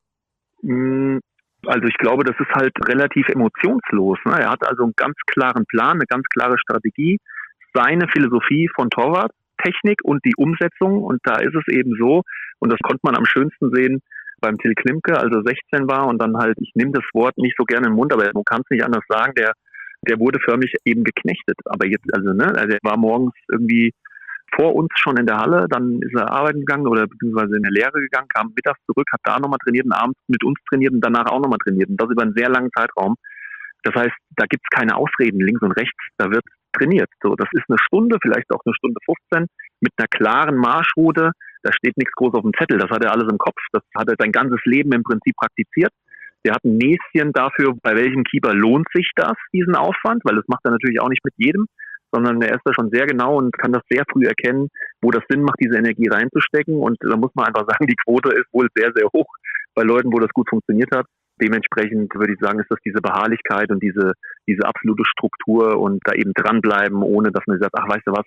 Also ich glaube, das ist halt relativ emotionslos. Ne? Er hat also einen ganz klaren Plan, eine ganz klare Strategie, seine Philosophie von Torwarttechnik und die Umsetzung. Und da ist es eben so, und das konnte man am schönsten sehen beim Till Klimke, als er 16 war und dann halt, ich nehme das Wort nicht so gerne in den Mund, aber man kann es nicht anders sagen, der wurde förmlich eben geknechtet. Aber jetzt, also er war morgens irgendwie vor uns schon in der Halle, dann ist er arbeiten gegangen oder beziehungsweise in der Lehre gegangen, kam mittags zurück, hat da nochmal trainiert und abends mit uns trainiert und danach auch nochmal trainiert. Und das über einen sehr langen Zeitraum. Das heißt, da gibt es keine Ausreden links und rechts, da wird trainiert. So, das ist eine Stunde, vielleicht auch eine Stunde 15 mit einer klaren Marschroute. Da steht nichts groß auf dem Zettel. Das hat er alles im Kopf. Das hat er sein ganzes Leben im Prinzip praktiziert. Der hat ein Näschen dafür, bei welchem Keeper lohnt sich das, diesen Aufwand, weil das macht er natürlich auch nicht mit jedem, sondern er ist da schon sehr genau und kann das sehr früh erkennen, wo das Sinn macht, diese Energie reinzustecken. Und da muss man einfach sagen, die Quote ist wohl sehr, sehr hoch bei Leuten, wo das gut funktioniert hat. Dementsprechend würde ich sagen, ist das diese Beharrlichkeit und diese absolute Struktur und da eben dranbleiben, ohne dass man sagt, ach, weißt du was,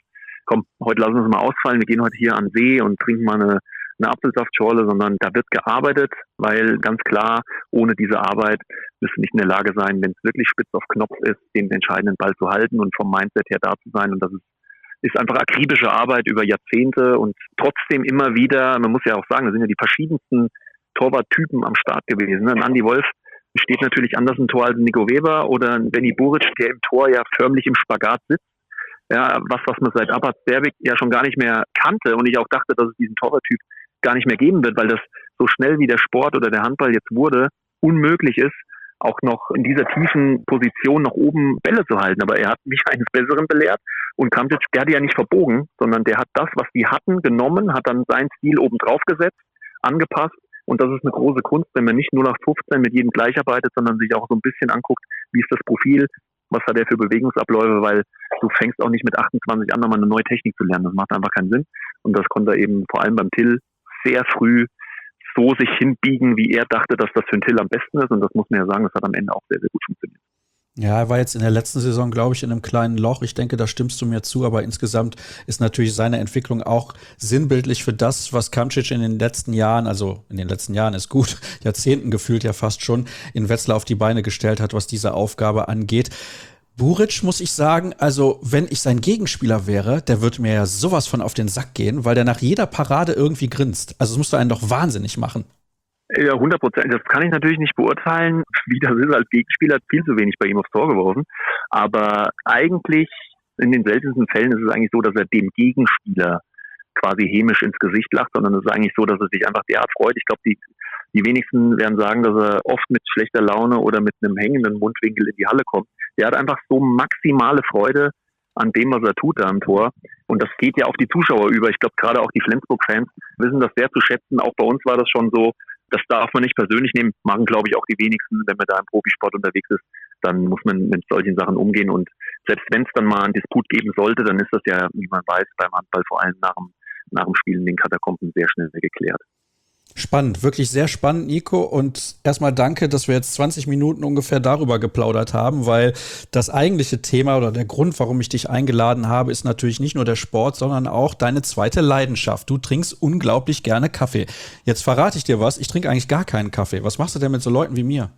komm, heute lassen wir es mal ausfallen, wir gehen heute hier an den See und trinken mal eine Apfelsaftschorle, sondern da wird gearbeitet, weil ganz klar, ohne diese Arbeit wirst du nicht in der Lage sein, wenn es wirklich spitz auf Knopf ist, den entscheidenden Ball zu halten und vom Mindset her da zu sein. Und das ist einfach akribische Arbeit über Jahrzehnte und trotzdem immer wieder, man muss ja auch sagen, da sind ja die verschiedensten Torwarttypen am Start gewesen. Ein Andi Wolf steht natürlich anders im Tor als Nico Weber oder ein Benny Buric, der im Tor ja förmlich im Spagat sitzt. Ja, was man seit Abbas Berwig ja schon gar nicht mehr kannte und ich auch dachte, dass es diesen Torwarttyp gar nicht mehr geben wird, weil das so schnell wie der Sport oder der Handball jetzt wurde, unmöglich ist, auch noch in dieser tiefen Position noch oben Bälle zu halten. Aber er hat mich eines Besseren belehrt und Kamtic, der hat ja nicht verbogen, sondern der hat das, was die hatten, genommen, hat dann seinen Stil oben drauf gesetzt, angepasst und das ist eine große Kunst, wenn man nicht nur nach 15 mit jedem gleich arbeitet, sondern sich auch so ein bisschen anguckt, wie ist das Profil, was hat er für Bewegungsabläufe, weil du fängst auch nicht mit 28 an, nochmal eine neue Technik zu lernen. Das macht einfach keinen Sinn. Und das konnte er eben vor allem beim Till sehr früh so sich hinbiegen, wie er dachte, dass das für den Till am besten ist. Und das muss man ja sagen, das hat am Ende auch sehr, sehr gut funktioniert. Ja, er war jetzt in der letzten Saison, glaube ich, in einem kleinen Loch. Ich denke, da stimmst du mir zu, aber insgesamt ist natürlich seine Entwicklung auch sinnbildlich für das, was Kamcic in den letzten Jahren, also in den letzten Jahren ist gut, Jahrzehnten gefühlt ja fast schon, in Wetzlar auf die Beine gestellt hat, was diese Aufgabe angeht. Buric, muss ich sagen, also wenn ich sein Gegenspieler wäre, der würde mir ja sowas von auf den Sack gehen, weil der nach jeder Parade irgendwie grinst. Also es musste einen doch wahnsinnig machen. Ja, 100%. Das kann ich natürlich nicht beurteilen, wie das ist. Als Gegenspieler hat viel zu wenig bei ihm aufs Tor geworfen. Aber eigentlich, in den seltensten Fällen ist es eigentlich so, dass er dem Gegenspieler quasi hämisch ins Gesicht lacht, sondern es ist eigentlich so, dass er sich einfach derart freut. Ich glaube, die wenigsten werden sagen, dass er oft mit schlechter Laune oder mit einem hängenden Mundwinkel in die Halle kommt. Der hat einfach so maximale Freude an dem, was er tut da am Tor. Und das geht ja auf die Zuschauer über. Ich glaube, gerade auch die Flensburg-Fans wissen das sehr zu schätzen. Auch bei uns war das schon so. Das darf man nicht persönlich nehmen, machen, glaube ich, auch die wenigsten. Wenn man da im Profisport unterwegs ist, dann muss man mit solchen Sachen umgehen. Und selbst wenn es dann mal einen Disput geben sollte, dann ist das ja, wie man weiß, beim Handball vor allem nach dem Spiel in den Katakomben sehr schnell geklärt. Spannend, wirklich sehr spannend, Nico. Und erstmal danke, dass wir jetzt 20 Minuten ungefähr darüber geplaudert haben, weil das eigentliche Thema oder der Grund, warum ich dich eingeladen habe, ist natürlich nicht nur der Sport, sondern auch deine zweite Leidenschaft. Du trinkst unglaublich gerne Kaffee. Jetzt verrate ich dir was, ich trinke eigentlich gar keinen Kaffee. Was machst du denn mit so Leuten wie mir?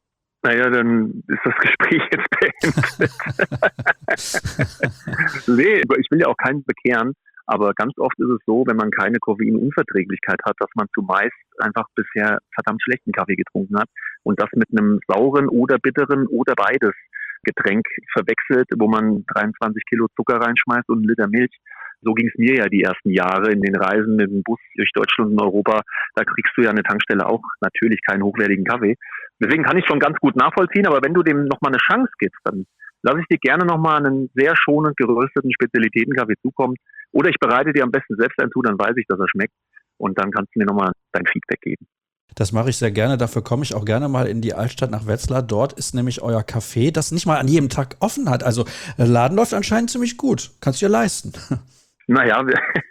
Naja, dann ist das Gespräch jetzt beendet. Nee, ich will ja auch keinen bekehren. Aber ganz oft ist es so, wenn man keine Koffeinunverträglichkeit hat, dass man zumeist einfach bisher verdammt schlechten Kaffee getrunken hat und das mit einem sauren oder bitteren oder beides Getränk verwechselt, wo man 23 Kilo Zucker reinschmeißt und einen Liter Milch. So ging es mir ja die ersten Jahre in den Reisen mit dem Bus durch Deutschland und Europa. Da kriegst du ja an der Tankstelle auch natürlich keinen hochwertigen Kaffee. Deswegen kann ich schon ganz gut nachvollziehen, aber wenn du dem nochmal eine Chance gibst, dann lasse ich dir gerne nochmal einen sehr schonend gerösteten Spezialitätenkaffee zukommen. Oder ich bereite dir am besten selbst einen zu, dann weiß ich, dass er schmeckt. Und dann kannst du mir nochmal dein Feedback geben. Das mache ich sehr gerne. Dafür komme ich auch gerne mal in die Altstadt nach Wetzlar. Dort ist nämlich euer Café, das nicht mal an jedem Tag offen hat. Also der Laden läuft anscheinend ziemlich gut. Kannst du dir leisten. Naja,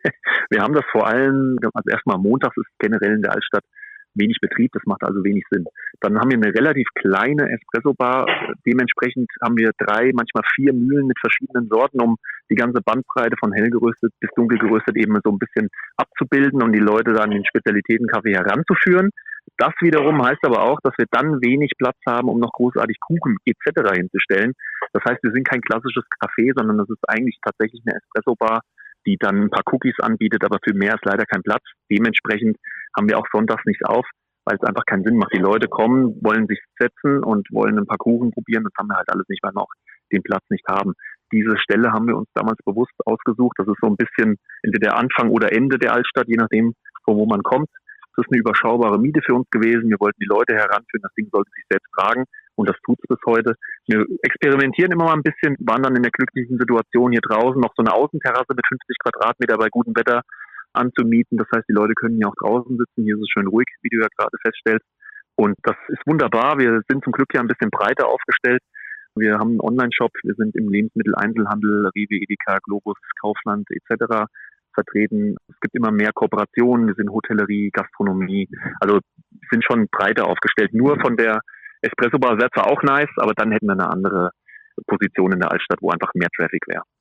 wir haben das vor allem, also erstmal montags ist generell in der Altstadt wenig Betrieb, das macht also wenig Sinn. Dann haben wir eine relativ kleine Espresso-Bar, dementsprechend haben wir 3, manchmal 4 Mühlen mit verschiedenen Sorten, um die ganze Bandbreite von hell geröstet bis dunkel geröstet eben so ein bisschen abzubilden und die Leute dann den Spezialitätenkaffee heranzuführen. Das wiederum heißt aber auch, dass wir dann wenig Platz haben, um noch großartig Kuchen etc. hinzustellen. Das heißt, wir sind kein klassisches Café, sondern das ist eigentlich tatsächlich eine Espresso-Bar, die dann ein paar Cookies anbietet, aber für mehr ist leider kein Platz. Dementsprechend haben wir auch sonntags nicht auf, weil es einfach keinen Sinn macht. Die Leute kommen, wollen sich setzen und wollen ein paar Kuchen probieren. Das haben wir halt alles nicht, weil wir auch den Platz nicht haben. Diese Stelle haben wir uns damals bewusst ausgesucht. Das ist so ein bisschen entweder Anfang oder Ende der Altstadt, je nachdem, von wo man kommt. Das ist eine überschaubare Miete für uns gewesen. Wir wollten die Leute heranführen. Das Ding sollte sich selbst tragen. Und das tut es bis heute. Wir experimentieren immer mal ein bisschen, waren dann in der glücklichen Situation hier draußen noch so eine Außenterrasse mit 50 Quadratmeter bei gutem Wetter anzumieten. Das heißt, die Leute können ja auch draußen sitzen. Hier ist es schön ruhig, wie du ja gerade feststellst. Und das ist wunderbar. Wir sind zum Glück ja ein bisschen breiter aufgestellt. Wir haben einen Online-Shop. Wir sind im Lebensmitteleinzelhandel, Rewe, Edeka, Globus, Kaufland etc. vertreten. Es gibt immer mehr Kooperationen. Wir sind Hotellerie, Gastronomie. Also sind schon breiter aufgestellt. Nur von der Espresso-Bar wäre zwar auch nice, aber dann hätten wir eine andere Position in der Altstadt, wo einfach mehr Traffic wäre.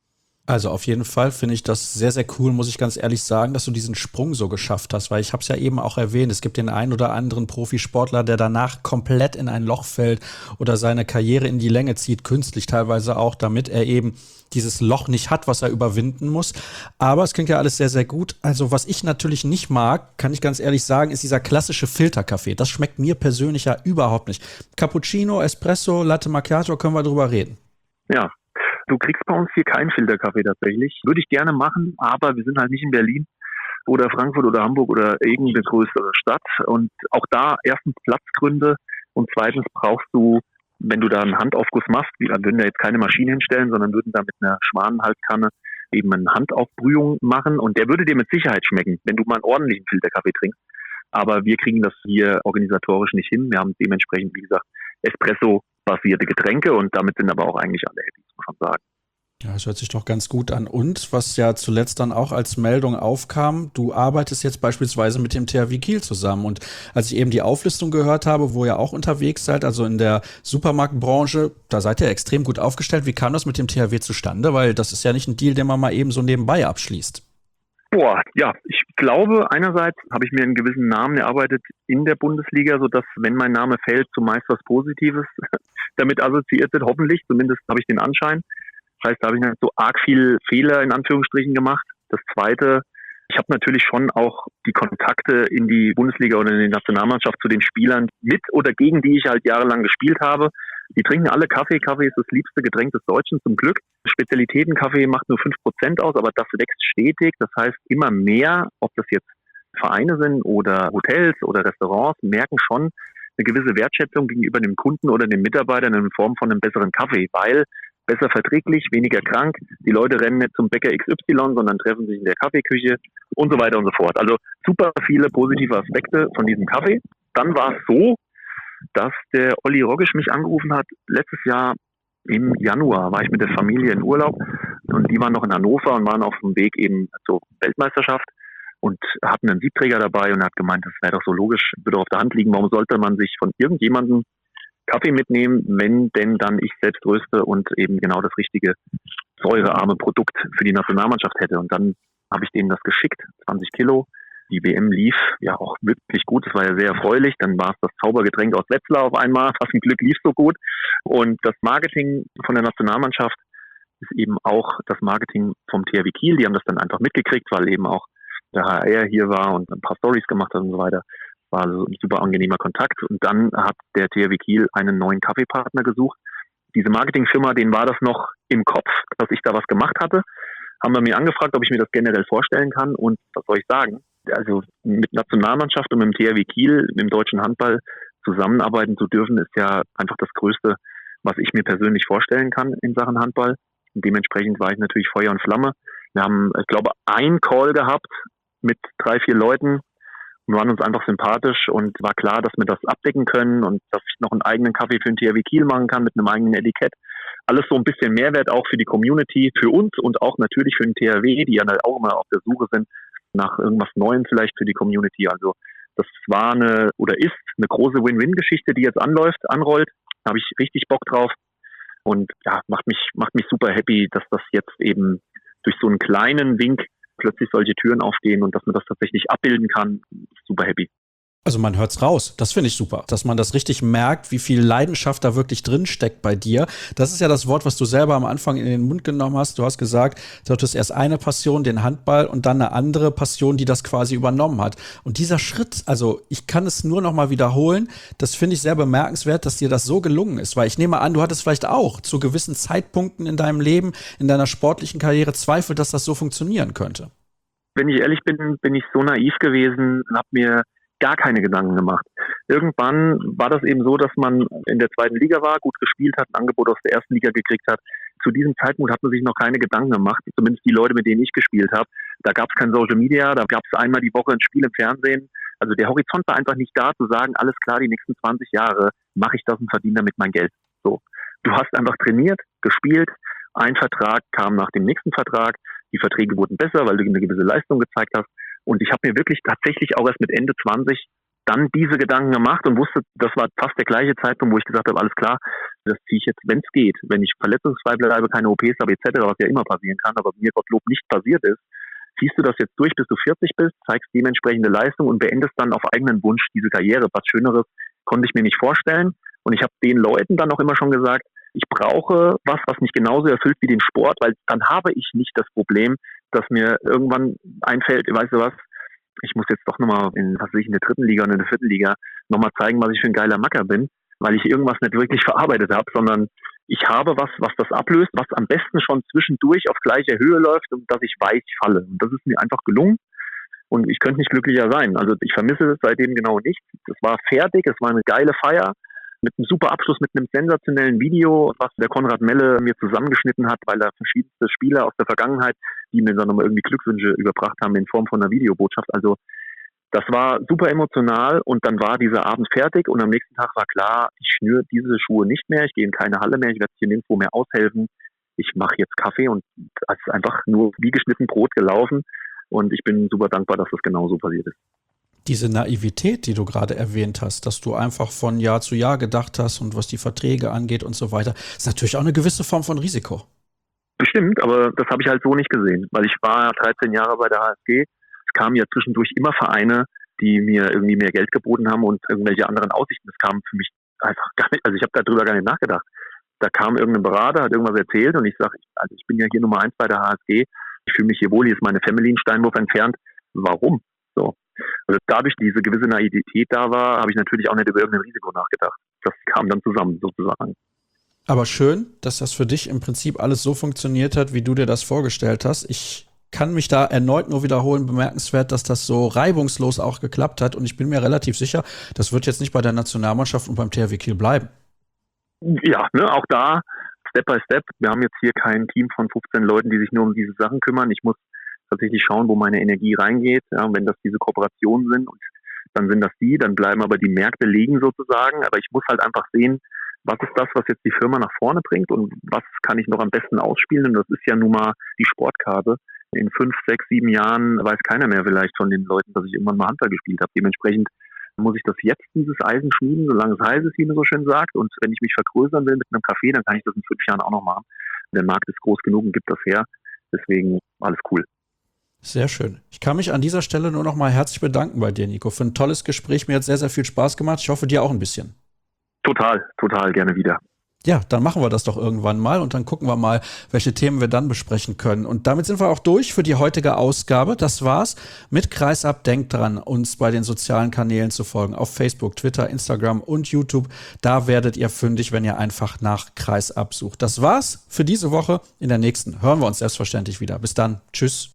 Also auf jeden Fall finde ich das sehr, sehr cool, muss ich ganz ehrlich sagen, dass du diesen Sprung so geschafft hast, weil ich habe es ja eben auch erwähnt, es gibt den einen oder anderen Profisportler, der danach komplett in ein Loch fällt oder seine Karriere in die Länge zieht, künstlich teilweise auch, damit er eben dieses Loch nicht hat, was er überwinden muss. Aber es klingt ja alles sehr, sehr gut. Also was ich natürlich nicht mag, kann ich ganz ehrlich sagen, ist dieser klassische Filterkaffee. Das schmeckt mir persönlich ja überhaupt nicht. Cappuccino, Espresso, Latte Macchiato, können wir drüber reden. Ja. Du kriegst bei uns hier keinen Filterkaffee tatsächlich. Würde ich gerne machen, aber wir sind halt nicht in Berlin oder Frankfurt oder Hamburg oder irgendeine größere Stadt. Und auch da erstens Platzgründe und zweitens brauchst du, wenn du da einen Handaufguss machst, wir würden da jetzt keine Maschine hinstellen, sondern würden da mit einer Schwanenhalskanne eben eine Handaufbrühung machen und der würde dir mit Sicherheit schmecken, wenn du mal einen ordentlichen Filterkaffee trinkst. Aber wir kriegen das hier organisatorisch nicht hin. Wir haben dementsprechend, wie gesagt, Espresso-basierte Getränke und damit sind aber auch eigentlich alle happy, muss man sagen. Ja, das hört sich doch ganz gut an. Und was ja zuletzt dann auch als Meldung aufkam, du arbeitest jetzt beispielsweise mit dem THW Kiel zusammen. Und als ich eben die Auflistung gehört habe, wo ihr auch unterwegs seid, also in der Supermarktbranche, da seid ihr extrem gut aufgestellt. Wie kam das mit dem THW zustande? Weil das ist ja nicht ein Deal, den man mal eben so nebenbei abschließt. Boah, ja, ich glaube, einerseits habe ich mir einen gewissen Namen erarbeitet in der Bundesliga, sodass, wenn mein Name fällt, zumeist was Positives damit assoziiert wird, hoffentlich, zumindest habe ich den Anschein. Das heißt, da habe ich nicht so arg viel Fehler in Anführungsstrichen gemacht. Das Zweite, ich habe natürlich schon auch die Kontakte in die Bundesliga oder in die Nationalmannschaft zu den Spielern mit oder gegen die ich halt jahrelang gespielt habe. Die trinken alle Kaffee. Kaffee ist das liebste Getränk des Deutschen, zum Glück. Spezialitätenkaffee macht nur 5% aus, aber das wächst stetig. Das heißt, immer mehr, ob das jetzt Vereine sind oder Hotels oder Restaurants, merken schon eine gewisse Wertschätzung gegenüber dem Kunden oder den Mitarbeitern in Form von einem besseren Kaffee, weil besser verträglich, weniger krank. Die Leute rennen nicht zum Bäcker XY, sondern treffen sich in der Kaffeeküche und so weiter und so fort. Also super viele positive Aspekte von diesem Kaffee. Dann war es so, dass der Olli Roggisch mich angerufen hat. Letztes Jahr im Januar war ich mit der Familie in Urlaub und die waren noch in Hannover und waren auf dem Weg eben zur Weltmeisterschaft und hatten einen Siebträger dabei und hat gemeint, das wäre doch so logisch, würde auf der Hand liegen. Warum sollte man sich von irgendjemandem Kaffee mitnehmen, wenn denn dann ich selbst röste und eben genau das richtige säurearme Produkt für die Nationalmannschaft hätte. Und dann habe ich denen das geschickt, 20 Kilo. Die WM lief ja auch wirklich gut, das war ja sehr erfreulich. Dann war es das Zaubergetränk aus Wetzlar auf einmal, was ein Glück lief so gut. Und das Marketing von der Nationalmannschaft ist eben auch das Marketing vom THW Kiel. Die haben das dann einfach mitgekriegt, weil eben auch der HR hier war und ein paar Stories gemacht hat und so weiter. War also ein super angenehmer Kontakt. Und dann hat der THW Kiel einen neuen Kaffeepartner gesucht. Diese Marketingfirma, denen war das noch im Kopf, dass ich da was gemacht hatte. Haben wir mir angefragt, ob ich mir das generell vorstellen kann. Und was soll ich sagen? Also mit Nationalmannschaft und mit dem THW Kiel, im deutschen Handball zusammenarbeiten zu dürfen, ist ja einfach das Größte, was ich mir persönlich vorstellen kann in Sachen Handball. Und dementsprechend war ich natürlich Feuer und Flamme. Wir haben, ich glaube, einen Call gehabt mit 3, 4 Leuten. Wir waren uns einfach sympathisch und war klar, dass wir das abdecken können und dass ich noch einen eigenen Kaffee für den THW Kiel machen kann mit einem eigenen Etikett. Alles so ein bisschen Mehrwert auch für die Community, für uns und auch natürlich für den THW, die ja auch immer auf der Suche sind nach irgendwas Neuem vielleicht für die Community. Also das war ist eine große Win-Win-Geschichte, die jetzt anrollt. Da habe ich richtig Bock drauf und ja, macht mich super happy, dass das jetzt eben durch so einen kleinen Wink plötzlich solche Türen aufgehen und dass man das tatsächlich abbilden kann. Super happy. Also man hört's raus. Das finde ich super, dass man das richtig merkt, wie viel Leidenschaft da wirklich drin steckt bei dir. Das ist ja das Wort, was du selber am Anfang in den Mund genommen hast. Du hast gesagt, du hattest erst eine Passion, den Handball, und dann eine andere Passion, die das quasi übernommen hat. Und dieser Schritt, also ich kann es nur noch mal wiederholen, das finde ich sehr bemerkenswert, dass dir das so gelungen ist. Weil ich nehme an, du hattest vielleicht auch zu gewissen Zeitpunkten in deinem Leben, in deiner sportlichen Karriere Zweifel, dass das so funktionieren könnte. Wenn ich ehrlich bin ich so naiv gewesen und habe mir gar keine Gedanken gemacht. Irgendwann war das eben so, dass man in der 2. Liga war, gut gespielt hat, ein Angebot aus der 1. Liga gekriegt hat. Zu diesem Zeitpunkt hat man sich noch keine Gedanken gemacht, zumindest die Leute, mit denen ich gespielt habe. Da gab es kein Social Media, da gab es einmal die Woche ein Spiel im Fernsehen. Also der Horizont war einfach nicht da, zu sagen, alles klar, die nächsten 20 Jahre mache ich das und verdiene damit mein Geld. So. Du hast einfach trainiert, gespielt, ein Vertrag kam nach dem nächsten Vertrag, die Verträge wurden besser, weil du eine gewisse Leistung gezeigt hast. Und ich habe mir wirklich tatsächlich auch erst mit Ende 20 dann diese Gedanken gemacht und wusste, das war fast der gleiche Zeitpunkt, wo ich gesagt habe, alles klar, das ziehe ich jetzt, wenn es geht. Wenn ich verletzungsfrei bleibe, keine OPs habe etc., was ja immer passieren kann, aber mir Gottlob nicht passiert ist, ziehst du das jetzt durch, bis du 40 bist, zeigst dementsprechende Leistung und beendest dann auf eigenen Wunsch diese Karriere. Was Schöneres konnte ich mir nicht vorstellen. Und ich habe den Leuten dann auch immer schon gesagt, ich brauche was mich genauso erfüllt wie den Sport, weil dann habe ich nicht das Problem, dass mir irgendwann einfällt, weißt du was, ich muss jetzt doch nochmal in der 3. Liga und in der 4. Liga nochmal zeigen, was ich für ein geiler Macker bin, weil ich irgendwas nicht wirklich verarbeitet habe, sondern ich habe was das ablöst, was am besten schon zwischendurch auf gleicher Höhe läuft und dass ich weich falle. Und das ist mir einfach gelungen und ich könnte nicht glücklicher sein. Also ich vermisse es seitdem genau nicht. Es war fertig, es war eine geile Feier mit einem super Abschluss, mit einem sensationellen Video, was der Konrad Melle mir zusammengeschnitten hat, weil er verschiedenste Spieler aus der Vergangenheit, die mir dann nochmal irgendwie Glückwünsche überbracht haben in Form von einer Videobotschaft. Also das war super emotional und dann war dieser Abend fertig und am nächsten Tag war klar, ich schnüre diese Schuhe nicht mehr, ich gehe in keine Halle mehr, ich werde hier nirgendwo mehr aushelfen, ich mache jetzt Kaffee und es ist einfach nur wie geschnitten Brot gelaufen und ich bin super dankbar, dass das genau so passiert ist. Diese Naivität, die du gerade erwähnt hast, dass du einfach von Jahr zu Jahr gedacht hast und was die Verträge angeht und so weiter, ist natürlich auch eine gewisse Form von Risiko. Bestimmt, aber das habe ich halt so nicht gesehen, weil ich war 13 Jahre bei der HSG. Es kamen ja zwischendurch immer Vereine, die mir irgendwie mehr Geld geboten haben und irgendwelche anderen Aussichten. Das kam für mich einfach gar nicht, also ich habe darüber gar nicht nachgedacht. Da kam irgendein Berater, hat irgendwas erzählt und ich sage, also ich bin ja hier Nummer 1 bei der HSG, ich fühle mich hier wohl, hier ist meine Family in Steinwurf entfernt. Warum? So. Also dadurch diese gewisse Naivität da war, habe ich natürlich auch nicht über irgendein Risiko nachgedacht. Das kam dann zusammen sozusagen. Aber schön, dass das für dich im Prinzip alles so funktioniert hat, wie du dir das vorgestellt hast. Ich kann mich da erneut nur wiederholen, bemerkenswert, dass das so reibungslos auch geklappt hat. Und ich bin mir relativ sicher, das wird jetzt nicht bei der Nationalmannschaft und beim THW Kiel bleiben. Ja, ne, auch da Step by Step. Wir haben jetzt hier kein Team von 15 Leuten, die sich nur um diese Sachen kümmern. Ich muss tatsächlich schauen, wo meine Energie reingeht. Ja, wenn das diese Kooperationen sind, und dann sind das die, dann bleiben aber die Märkte liegen sozusagen. Aber ich muss halt einfach sehen, was ist das, was jetzt die Firma nach vorne bringt und was kann ich noch am besten ausspielen. Und das ist ja nun mal die Sportkarte. In 5, 6, 7 Jahren weiß keiner mehr vielleicht von den Leuten, dass ich irgendwann mal Handball gespielt habe. Dementsprechend muss ich das jetzt, dieses Eisen schmieden, solange es heiß ist, wie man so schön sagt. Und wenn ich mich vergrößern will mit einem Café, dann kann ich das in 5 Jahren auch noch machen. Der Markt ist groß genug und gibt das her. Deswegen alles cool. Sehr schön. Ich kann mich an dieser Stelle nur noch mal herzlich bedanken bei dir, Nico, für ein tolles Gespräch. Mir hat sehr, sehr viel Spaß gemacht. Ich hoffe, dir auch ein bisschen. Total gerne wieder. Ja, dann machen wir das doch irgendwann mal und dann gucken wir mal, welche Themen wir dann besprechen können. Und damit sind wir auch durch für die heutige Ausgabe. Das war's mit Kreisab. Denkt dran, uns bei den sozialen Kanälen zu folgen. Auf Facebook, Twitter, Instagram und YouTube. Da werdet ihr fündig, wenn ihr einfach nach Kreisab sucht. Das war's für diese Woche. In der nächsten hören wir uns selbstverständlich wieder. Bis dann. Tschüss.